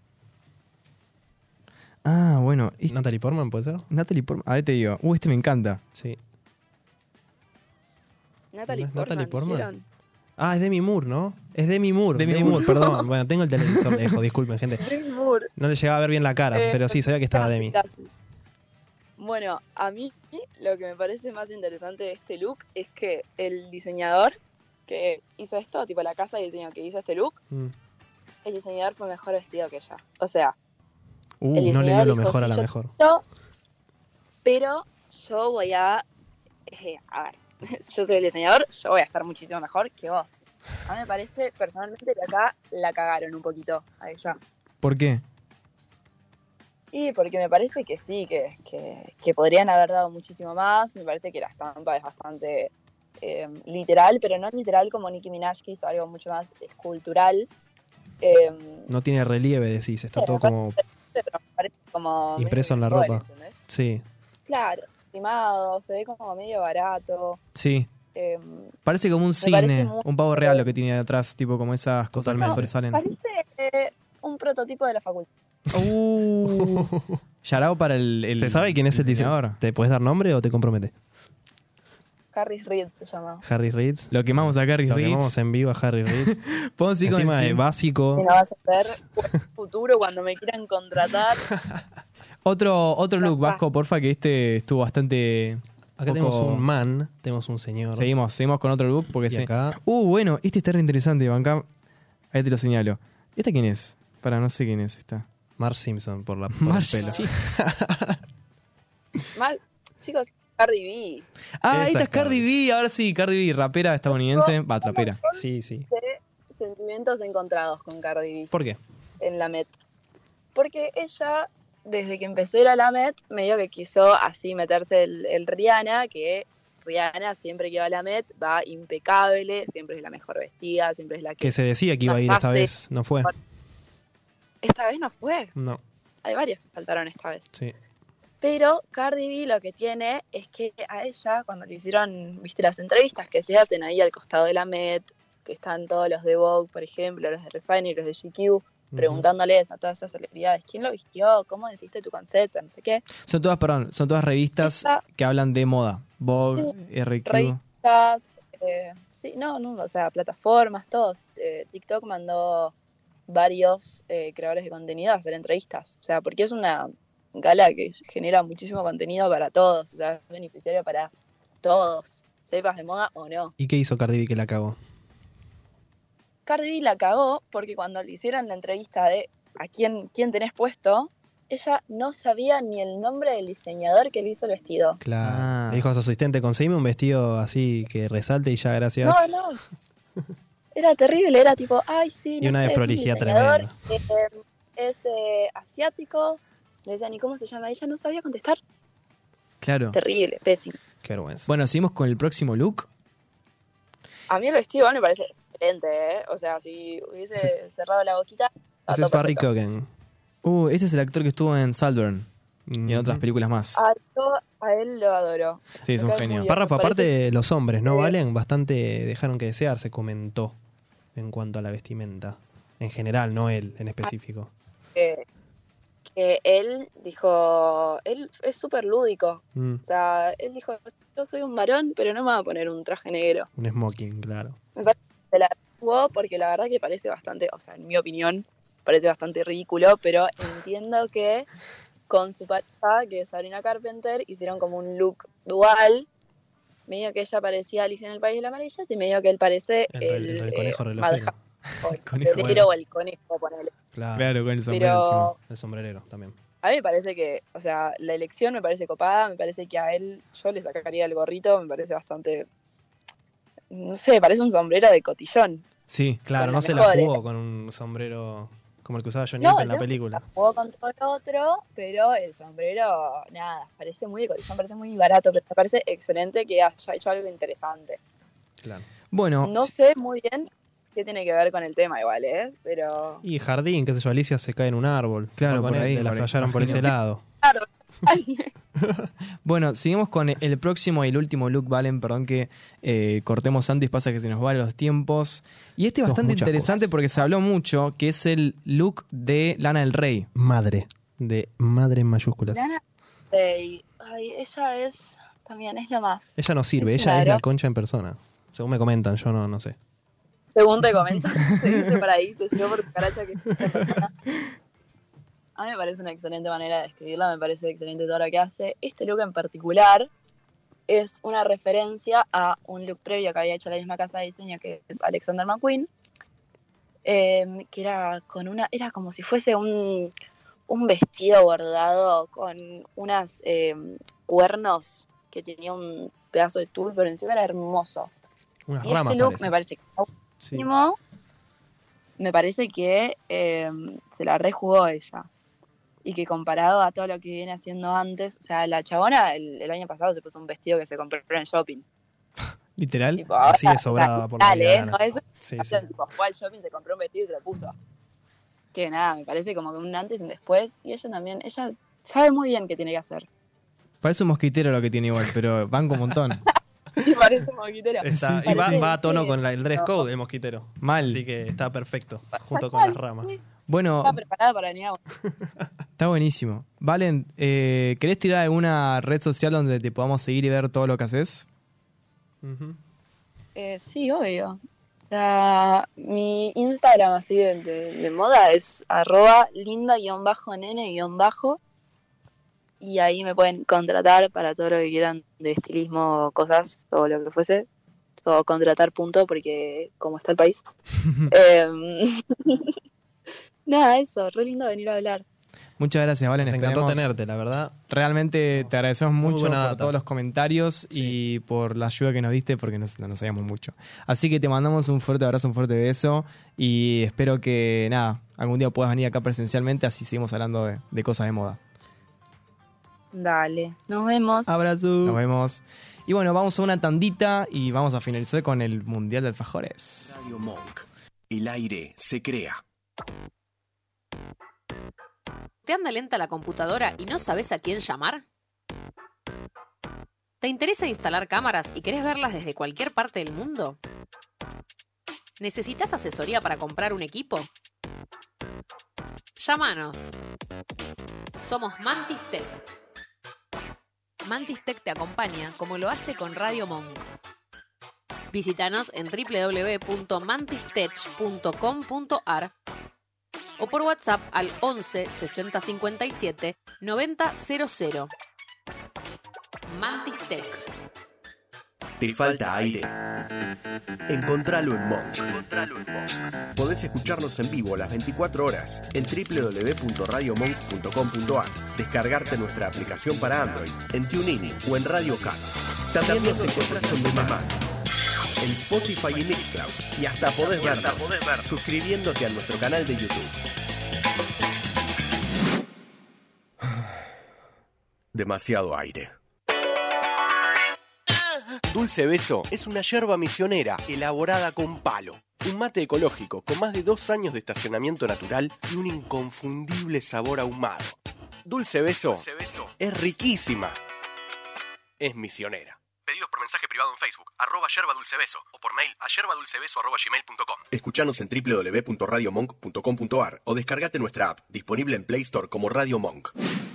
Ah, bueno. ¿Natalie Portman puede ser? Natalie Portman. A ver, te digo. Este me encanta. Sí. Natalie ¿No es Portman, Natalie Portman? ¿dijeron? Ah, es Demi Moore, ¿no? Es Demi Moore. Demi Moore. Perdón. Bueno, tengo el televisor lejos, disculpen, gente. Demi Moore. No le llegaba a ver bien la cara, pero sí, sabía que estaba casi, Demi. casi. Bueno, a mí lo que me parece más interesante de este look es que el diseñador que hizo esto, tipo la casa de diseño que hizo este look, Mm. el diseñador fue mejor vestido que ella. O sea, No el le dio diseñador lo dijo, mejor a "Sí, la yo mejor. quiero, pero yo voy a ver, yo soy el diseñador, yo voy a estar muchísimo mejor que vos. A mí me parece personalmente que acá la cagaron un poquito a ella. ¿Por qué? Y porque me parece que sí, que podrían haber dado muchísimo más. Me parece que la estampa es bastante literal, pero no literal como Nicki Minaj, que hizo algo mucho más escultural. No tiene relieve, decís. Está todo como Pero me parece como impreso en la medio ropa. virtual, ¿entendés? Sí. Claro, estimado, se ve como medio barato. Sí. eh, Parece como un parece cine, muy- un pavo real lo que tiene atrás, tipo como esas cosas que Totalmente. sobresalen. parece un prototipo de la facultad. Yarao para el ¿Se sabe quién es el diseñador? ¿Te puedes dar nombre o te compromete? Harris Reid se llama. Harry Reid. Lo quemamos a Harry Lo Reid. quemamos en vivo a Harry Reid. Podemos ir con Encima el de sim- básico. Que no vaya a ver en el futuro cuando me quieran contratar. Otro look, Vasco, porfa, que este estuvo bastante... Acá tenemos un man, tenemos un señor. Seguimos con otro look porque Y acá- bueno, este está re interesante, banca. Ahí te lo señalo. ¿Esta quién es? No sé quién es esta. Marge Simpson por el Marge pelo. Simpson. Mal, chicos, Cardi B. Ah, Esa esta es es Cardi B, ahora sí, Cardi B, rapera estadounidense. Va, trapera. Sí. De sentimientos encontrados con Cardi B ¿Por qué? en la Met. Porque ella, desde que empezó a ir a la Met, medio que quiso así meterse el Rihanna, que Rihanna siempre que va a la Met va impecable, siempre es la mejor vestida, siempre es la que... Que se decía que iba a ir las esta hace. vez. No fue. Esta vez no fue. No. Hay varias que faltaron esta vez. Sí. Pero Cardi B lo que tiene es que a ella, cuando le hicieron, viste, las entrevistas que se hacen ahí al costado de la Met, que están todos los de Vogue, por ejemplo, los de Refinery, los de GQ, preguntándoles a todas esas celebridades, ¿quién lo vistió? ¿Cómo hiciste tu concepto? No sé qué. Son todas revistas que hablan de moda. Vogue, RQ. Revistas, sí, no, o sea, plataformas, todos. TikTok mandó varios creadores de contenido a hacer entrevistas. O sea, porque es una gala que genera muchísimo contenido para todos. O sea, es beneficiario para todos, sepas de moda o no. ¿Y qué hizo Cardi B que la cagó? Cardi B la cagó porque cuando le hicieron la entrevista de a quién tenés puesto, ella no sabía ni el nombre del diseñador que le hizo el vestido. Claro. Le dijo a su asistente, conseguime un vestido así que resalte y ya, gracias. No. Era terrible, era tipo, ay, sí, no Y una sé, desprolijidad es un diseñador, tremenda. es asiático. Le decían, ¿y cómo se llama? Ella no sabía contestar. Claro. Terrible, pésimo. Qué vergüenza. Bueno, seguimos con el próximo look. A mí el vestido igual me parece excelente, ¿eh? O sea, si hubiese cerrado la boquita... Ese es Barry Cogan. Este es el actor que estuvo en Saltburn. y en otras películas más. Yo a él lo adoro. Sí, es un Me cae genio. muy bien, Párrafo me parece- aparte de los hombres, ¿no, Valen? Bastante dejaron que desear, se comentó en cuanto a la vestimenta. En general, no él en específico. que él dijo, él es súper lúdico. Mm, O sea, él dijo, yo soy un varón, pero no me va a poner un traje negro. un smoking, claro. Me parece que se la jugó porque la verdad que parece bastante, o sea, en mi opinión, parece bastante ridículo, pero entiendo que con su pareja, que es Sabrina Carpenter, hicieron como un look dual, medio que ella parecía Alicia en el País de las Maravillas y medio que él parece El conejo Mad relojero. Hatter, o el conejo, sombrerero o el conejo, ponele. Claro, con el sombrero Pero encima. El sombrerero también. a mí me parece que, o sea, la elección me parece copada, me parece que a él yo le sacaría el gorrito, me parece bastante, no sé, parece un sombrero de cotillón. Sí, Claro, Con no la se la mejor, jugó con un sombrero como el que usaba Johnny No, Depp en la no, película. Jugó con todo lo otro, pero el sombrero, nada, parece muy de cotillón, parece muy barato, pero me parece excelente que haya hecho algo interesante. Claro. Bueno, No sé muy bien qué tiene que ver con el tema igual, pero... Y jardín, qué sé yo, Alicia se cae en un árbol. Claro, Fue con por él, ahí, la por ahí. flashearon por ese Imagino. lado. Claro. bueno, seguimos con el próximo y el último look, Valen, perdón que cortemos antes, pasa que se nos van los tiempos. Y este es bastante muchas interesante cosas. porque se habló mucho, que es el look de Lana del Rey. Madre. De madre en mayúsculas. Lana Rey, ay, ella es, también es lo más. Ella no sirve, Es ella es una la concha en persona. Según me comentan, yo no sé. Según te comentan, se dice por ahí, te llegó por cucaracha que a mí me parece una excelente manera de describirla, me parece excelente todo lo que hace. Este look en particular es una referencia a un look previo que había hecho la misma casa de diseño, que es Alexander McQueen, que era como si fuese un vestido bordado con unas cuernos que tenía un pedazo de tul, pero encima era hermoso. Unas Y ramas este look parece. me parece que está Sí. buenísimo. Me parece que se la rejugó ella. Y que comparado a todo lo que viene haciendo antes, o sea, la chabona el año pasado se puso un vestido que se compró en shopping. ¿Literal? Tipo, ahora, Sigue sobrada por la dale, vida, no Lana. es Sí, una sí. tipo, fue al shopping, se compró un vestido y se lo puso. Que nada, me parece como que un antes y un después. Y ella también, ella sabe muy bien qué tiene que hacer. Parece un mosquitero lo que tiene igual, pero banco un montón. Y parece un moquitero. Está- y va a tono con el dress code del mosquitero. Mal. Así que está perfecto, junto con las ramas. Bueno, Está preparada para venir a... está buenísimo. Valen, ¿querés tirar alguna red social donde te podamos seguir y ver todo lo que haces? Ujú. Sí, obvio. Mi Instagram así de moda es @linda_nene_ y ahí me pueden contratar para todo lo que quieran de estilismo, cosas o lo que fuese, o contratar punto porque como está el país. Nada, eso, re lindo venir a hablar. Muchas gracias, Valen. Nos encantó esperemos- tenerte, la verdad. Realmente te agradecemos Muy mucho por buena data. todos los comentarios y por la ayuda que nos diste porque no sabíamos mucho. Así que te mandamos un fuerte abrazo, un fuerte beso y espero que, nada, algún día puedas venir acá presencialmente, así seguimos hablando de cosas de moda. Dale, nos vemos. Abrazo. Nos vemos. Y bueno, vamos a una tandita y vamos a finalizar con el Mundial de Alfajores. Radio Monk. El aire se crea. ¿Te anda lenta la computadora y no sabes a quién llamar? ¿Te interesa instalar cámaras y querés verlas desde cualquier parte del mundo? ¿Necesitas asesoría para comprar un equipo? Llámanos. Somos Mantis Tech. Mantis Tech te acompaña como lo hace con Radio Monk. Visítanos en www.mantistech.com.ar o por WhatsApp al 11 60 57 90 00. Mantis Tech. ¿Te falta aire? Encontralo en Monk. Podés escucharnos en vivo las 24 horas en www.radiomonk.com.ar, descargarte nuestra aplicación para Android, en TuneIn o en Radio Cat. También nos encontrás en Mamá, en Spotify y Mixcloud, y hasta podés vernos suscribiéndote a nuestro canal de YouTube. Demasiado aire. Dulce Beso es una yerba misionera elaborada con palo. Un mate ecológico con más de 2 años de estacionamiento natural y un inconfundible sabor ahumado. Dulce Beso es riquísima. Es misionera. Pedidos por mensaje privado en Facebook, @yerbadulcebeso, o por mail a yerbadulcebeso@gmail.com. Escuchanos en www.radiomonk.com.ar o descargate nuestra app, disponible en Play Store como Radio Monk.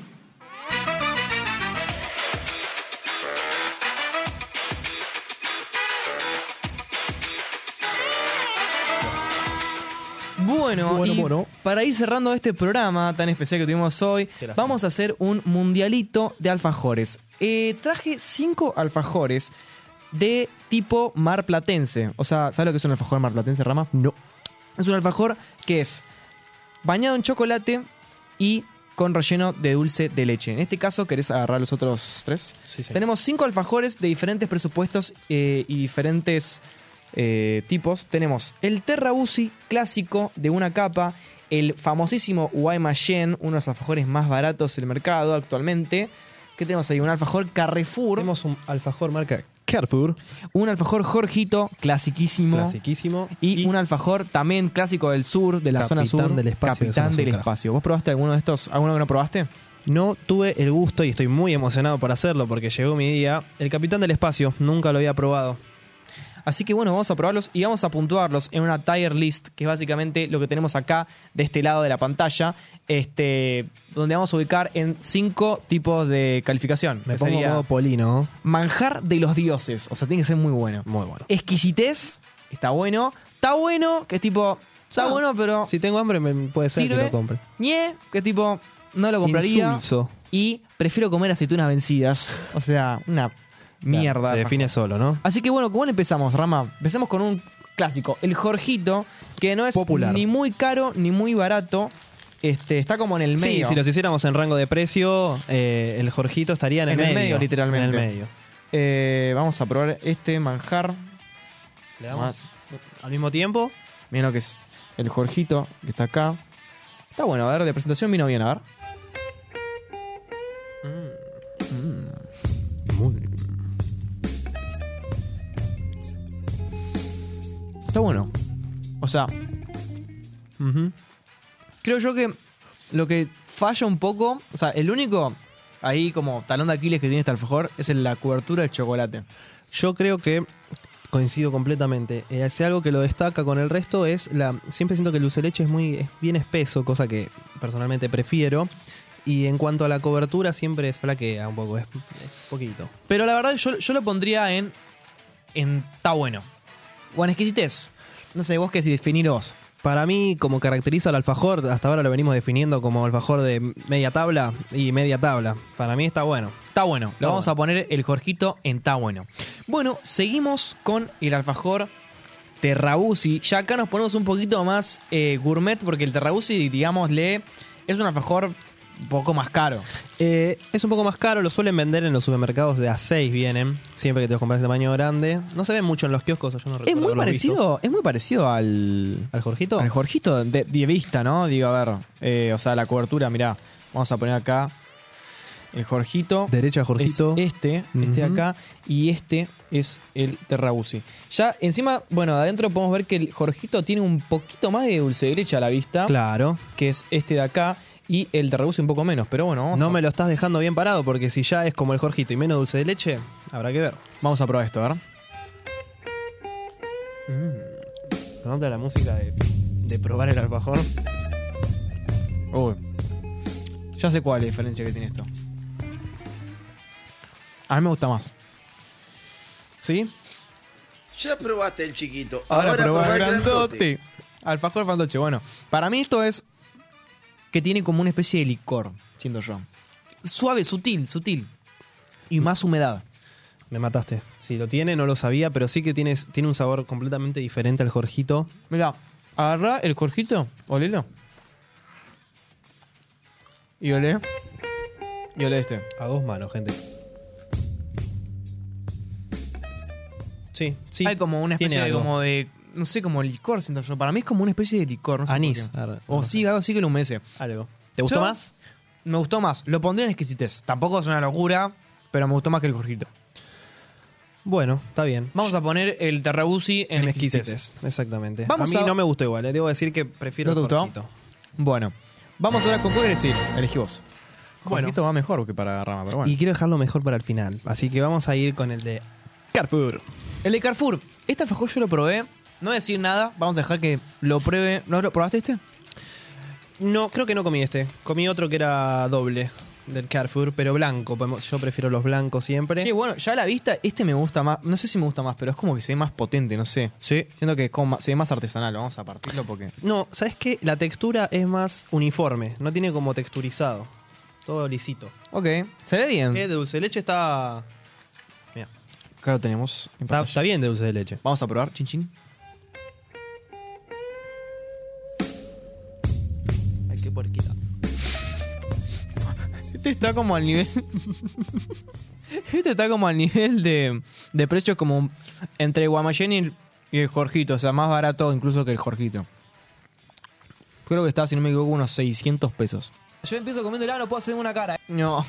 Bueno, para ir cerrando este programa tan especial que tuvimos hoy, vamos a hacer un mundialito de alfajores. Traje 5 alfajores de tipo marplatense. O sea, ¿sabes lo que es un alfajor marplatense, Rama? No. Es un alfajor que es bañado en chocolate y con relleno de dulce de leche. En este caso, ¿querés agarrar los otros 3? Sí. Tenemos 5 alfajores de diferentes presupuestos y diferentes tipos. Tenemos el Terrabusi clásico de una capa, el famosísimo Guaymallén, uno de los alfajores más baratos del mercado actualmente. ¿Qué tenemos ahí? Un alfajor Carrefour. Tenemos un alfajor marca Carrefour. Un alfajor Jorgito, clasiquísimo. Y un alfajor también clásico del sur, de la zona sur. Capitán del espacio. Capitán del espacio. ¿Vos probaste alguno de estos? ¿Alguno que no probaste? No tuve el gusto y estoy muy emocionado por hacerlo porque llegó mi día. El Capitán del espacio, nunca lo había probado. Así que bueno, vamos a probarlos y vamos a puntuarlos en una tier list, que es básicamente lo que tenemos acá de este lado de la pantalla, donde vamos a ubicar en 5 tipos de calificación. Me pongo modo polino. Manjar de los dioses, o sea, tiene que ser muy bueno. Muy bueno. Exquisitez, está bueno. Está bueno, que es tipo, está bueno, pero... Si tengo hambre, puede ser sirve. que lo compre. Ñe, que es tipo, no lo compraría. Insulso. Y prefiero comer aceitunas vencidas. O sea, una... mierda. Claro, se define solo, ¿no? Así que bueno, ¿cómo empezamos, Rama? Empecemos con un clásico, el Jorgito, que no es popular, ni muy caro ni muy barato. Está como en el medio. Sí, si los hiciéramos en rango de precio, el Jorgito estaría en el medio, literalmente. En el medio. Vamos a probar este manjar. Le damos al mismo tiempo. Miren lo que es el Jorgito, que está acá. Está bueno, a ver, de presentación vino bien, a ver. Muy bien. Está bueno. O sea, creo yo que lo que falla un poco, o sea, el único ahí como talón de Aquiles que tiene este alfajor es la cobertura de chocolate. Yo creo que coincido completamente. Si algo que lo destaca con el resto es siempre siento que el dulce de leche es bien espeso, cosa que personalmente prefiero. Y en cuanto a la cobertura siempre es flaquea un poco, es poquito. Pero la verdad yo lo pondría en está bueno. O en exquisitez. No sé, vos qué si definir vos. Para mí, como caracteriza al alfajor, hasta ahora lo venimos definiendo como alfajor de media tabla y media tabla. Para mí está bueno. Está bueno. Lo vamos a poner el Jorgito en está bueno. Bueno, seguimos con el alfajor Terrabusi. Ya acá nos ponemos un poquito más gourmet porque el Terrabusi, digámosle, es un alfajor un poco más caro. Es un poco más caro, lo suelen vender en los supermercados de A6 vienen, siempre que te los compras de tamaño grande. No se ven mucho en los kioscos, yo no recuerdo. Es muy parecido al Jorgito. Al Jorgito de vista, ¿no? Digo, a ver, o sea, la cobertura, mirá, vamos a poner acá el Jorgito. Derecha Jorgito. Es este de acá, y este es el Terrabusi. Ya encima, bueno, de adentro podemos ver que el Jorgito tiene un poquito más de dulce de leche a la vista. Claro. Que es este de acá. Y el Terrabusi un poco menos, pero bueno, no me lo estás dejando bien parado, porque si ya es como el Jorgito y menos dulce de leche, habrá que ver. Vamos a probar esto, a ver. ¿Se nota la música de probar el alfajor? Uy. Ya sé cuál es la diferencia que tiene esto. A mí me gusta más. ¿Sí? Ya probaste el chiquito. Ahora probá el grandote. Alfajor fantoche. Bueno, para mí esto es que tiene como una especie de licor, siento yo. Suave, sutil. Y más humedad. Me mataste. Si lo tiene, no lo sabía, pero sí que tiene un sabor completamente diferente al Jorgito. Mirá, agarrá el Jorgito, olelo. Y olé. Y olé este. A 2 manos, gente. Sí. Hay como una especie de no sé, como licor, siento yo. Para mí es como una especie de licor, no sé. Anís. O sí, algo así que lo humedece. Algo. ¿Te gustó más? Me gustó más. Lo pondría en exquisitez. Tampoco es una locura, pero me gustó más que el Jorgito. Bueno, está bien. Vamos a poner el Terrabusi en exquisitez. Exactamente. A mí no me gustó igual. Debo decir que prefiero el Jorgito. Bueno, vamos ahora con cuál querés ir. Elegí vos. Jorgito va mejor que para Rama, pero bueno. Y quiero dejarlo mejor para el final. Así que vamos a ir con el de Carrefour. El de Carrefour. Este alfajor yo lo probé. No voy a decir nada. Vamos a dejar que lo pruebe. ¿No lo probaste este? No, creo que no comí este. Comí otro que era doble del Carrefour, pero blanco. Yo prefiero los blancos siempre. Sí, bueno, ya a la vista este me gusta más. No sé si me gusta más, pero es como que se ve más potente, no sé. Sí. Siento que se ve más artesanal. Vamos a partirlo porque... No, ¿sabes qué? La textura es más uniforme. No tiene como texturizado. Todo lisito. Ok, se ve bien. De dulce de leche está... Mira. Acá lo tenemos. Está bien de dulce de leche. Vamos a probar, chin chin. Ay, qué puerquita. Este está como al nivel... Este está como al nivel de precios como entre el Guaymallén y el Jorgito. O sea, más barato incluso que el Jorgito. Creo que está, si no me equivoco, unos 600 pesos. Yo empiezo comiendo helado, no puedo hacerme una cara. No.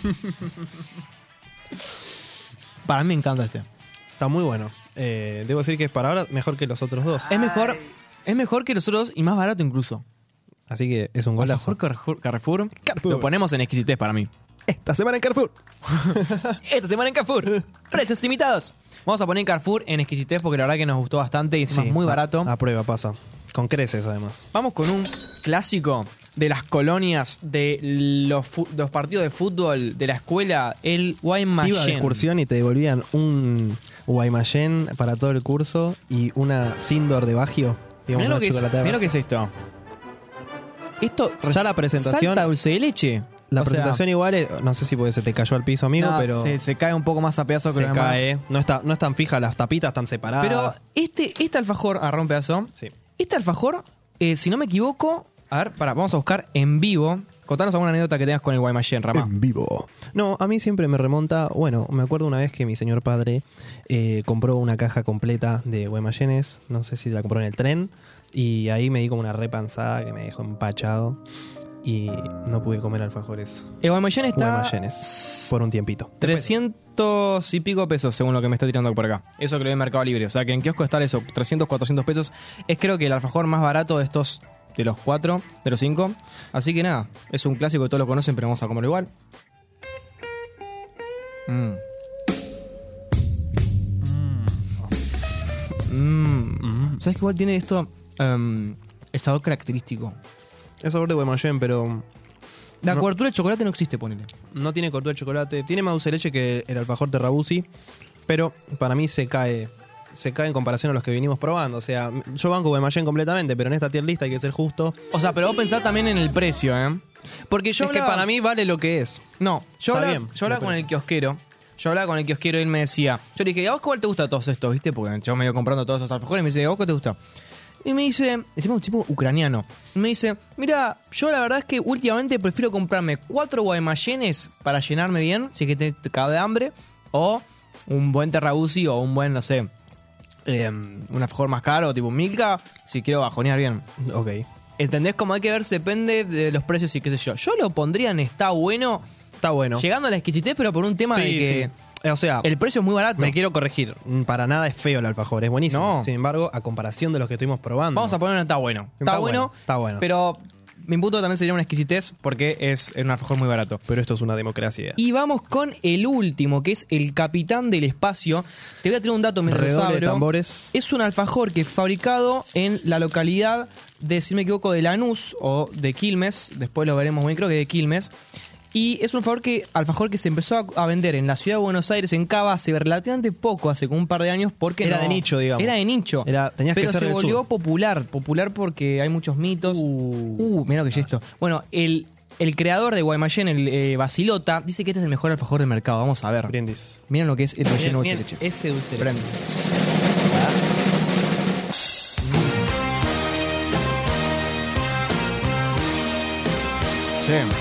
Para mí me encanta este. Está muy bueno. Debo decir que es para ahora mejor que los otros dos. Es mejor que los otros y más barato incluso. Así que es un golazo. Carrefour. Lo ponemos en exquisitez para mí. Esta semana en Carrefour. Esta semana en Carrefour. Precios limitados. Vamos a poner Carrefour en exquisitez porque la verdad que nos gustó bastante y es muy barato. A prueba pasa. Con creces además. Vamos con un clásico de las colonias, de los partidos de fútbol de la escuela, el Guaymallén. Iba de excursión y te devolvían un Guaymallén para todo el curso y una Sindor de Baggio. Mirá lo que es esto. Esto ya la presentación. Salta dulce de leche. La presentación igual, no sé si porque se te cayó al piso, amigo, pero... Se cae un poco más a pedazos que lo demás. Se cae. No es tan fija, las tapitas están separadas. Pero este alfajor, agarra un pedazo. Sí. Este alfajor, si no me equivoco... A ver, vamos a buscar en vivo. Contanos alguna anécdota que tengas con el Guaymallén, Rama. En vivo. No, a mí siempre me remonta... Bueno, me acuerdo una vez que mi señor padre compró una caja completa de Guaymallénes. No sé si la compró en el tren. Y ahí me di como una repanzada que me dejó empachado. Y no pude comer alfajores. El Guaymallén está... Guaymallénes. Por un tiempito. 300 y pico pesos, según lo que me está tirando por acá. Eso que lo vi en Mercado Libre. O sea, que en kiosco está eso, 300, 400 pesos. Es creo que el alfajor más barato de estos... De los 4, de los 5. Así que nada, es un clásico que todos lo conocen, pero vamos a comerlo igual. ¿Sabes que igual tiene esto? El sabor característico. El sabor de Guaymallén, pero... La cobertura de chocolate no existe, ponele. No tiene cobertura de chocolate. Tiene más dulce de leche que el alfajor Terrabusi, pero para mí se cae en comparación a los que vinimos probando. O sea, yo banco Guaymallén completamente, pero en esta tier lista hay que ser justo. O sea, pero vos pensás también en el precio, ¿eh? Porque yo que para mí vale lo que es. No, yo hablaba con el kiosquero. Y él me decía... Yo le dije, ¿a vos cuál te gusta de todos estos? ¿Viste? Porque yo me iba comprando todos esos alfajores y me dice, ¿a vos qué te gusta? Y me dice... Decimos un tipo ucraniano. Y me dice, mira, yo la verdad es que últimamente prefiero comprarme 4 Guaymallénes para llenarme bien, si es que te cago de hambre, o un buen Terrabusi o un buen, no sé... un alfajor más caro, tipo un Milka, si quiero bajonear bien. Ok. ¿Entendés? Como hay que ver, depende de los precios y qué sé yo. Yo lo pondría en está bueno. Está bueno. Llegando a la exquisitez, pero por un tema de que... O sea, el precio es muy barato. Me quiero corregir. Para nada es feo el alfajor, es buenísimo. No. Sin embargo, a comparación de los que estuvimos probando... Vamos a ponerlo en está bueno. Está bueno. Pero... Mi punto también sería una exquisitez porque es un alfajor muy barato. Pero esto es una democracia. Y vamos con el último, que es el Capitán del Espacio. Te voy a tener un dato mientras lo abro. Tambores. Es un alfajor que es fabricado en la localidad de, si no me equivoco, de Lanús o de Quilmes. Después lo veremos muy bien, creo que de Quilmes. Y es un alfajor que se empezó a vender en la ciudad de Buenos Aires, en Cava, hace relativamente poco, hace como un par de años, porque era de nicho, digamos. Era de nicho. Pero se volvió popular porque hay muchos mitos. Mirá lo que es esto. Bueno, el creador de Guaymallén, el Basilota, dice que este es el mejor alfajor del mercado. Vamos a ver. Brindis. Miren lo que es el relleno de dulce de leche. Ese dulce de leche. Brindis. Sí.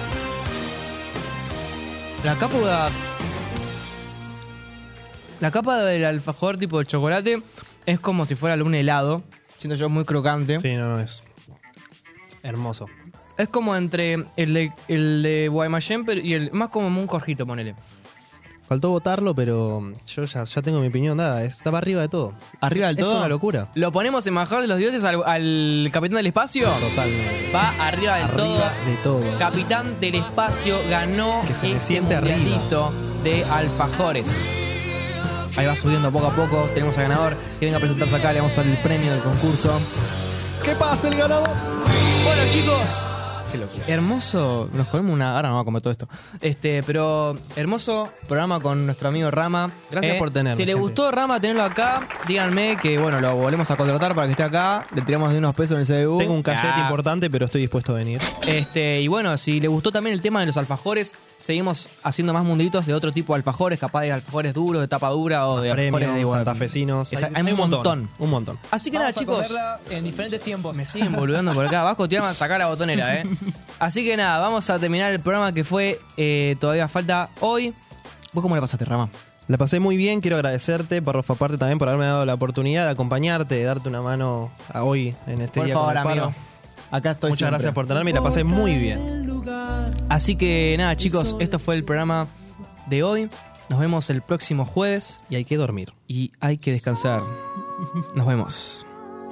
La capa del alfajor tipo de chocolate es como si fuera un helado. Siento yo, es muy crocante. Sí, no, es hermoso. Es como entre el de Guaymallén y el más como un Jorgito, ponele. Faltó votarlo, pero yo ya tengo mi opinión dada. Estaba arriba de todo. ¿Arriba del todo? Es una locura. ¿Lo ponemos embajador de los dioses al capitán del espacio? Totalmente. Va arriba del todo. De todo. Capitán del espacio ganó Que se le este siente arriba. mundialito de alfajores. Ahí va subiendo poco a poco. Tenemos al ganador. Que venga a presentarse acá. Le vamos a dar el premio del concurso. ¿Qué pasa el ganador? Bueno, chicos. Qué locura. Hermoso. Nos comemos una. Ahora no vamos a comer todo esto. Pero hermoso programa con nuestro amigo Rama. Gracias por tenerme, Si le gente. gustó Rama tenerlo acá, díganme que bueno, lo volvemos a contratar para que esté acá. Le tiramos de unos pesos en el CBU. Tengo un cachete importante, pero estoy dispuesto a venir. Y bueno, si le gustó también el tema de los alfajores, seguimos haciendo más munditos de otro tipo de alfajores, capaz de alfajores duros, de tapa dura o de alfajores de Premios, santafesinos. Hay un montón. Un montón. Así que Vamos nada, a chicos. comerla en diferentes tiempos. Me siguen volviendo por acá abajo, tirame a sacar la botonera, Así que nada, vamos a terminar el programa que fue Todavía Falta hoy. ¿Vos cómo le pasaste, Rama? La pasé muy bien, quiero agradecerte, Parrofa aparte también, por haberme dado la oportunidad de acompañarte, de darte una mano a hoy en este Por día. favor, con el Paro. amigo. Acá estoy. Muchas siempre. gracias por tenerme y la pasé muy bien. Así que nada, chicos, esto fue el programa de hoy. Nos vemos el próximo jueves. Y hay que dormir. Y hay que descansar. Nos vemos.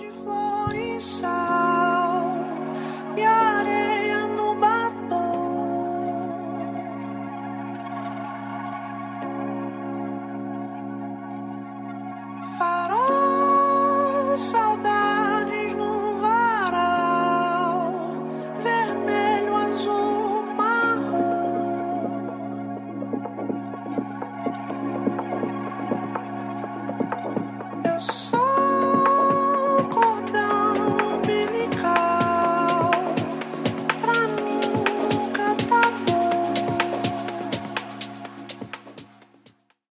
E areia no batom. Farol, saudades no varal, vermelho, azul, marrom. Eu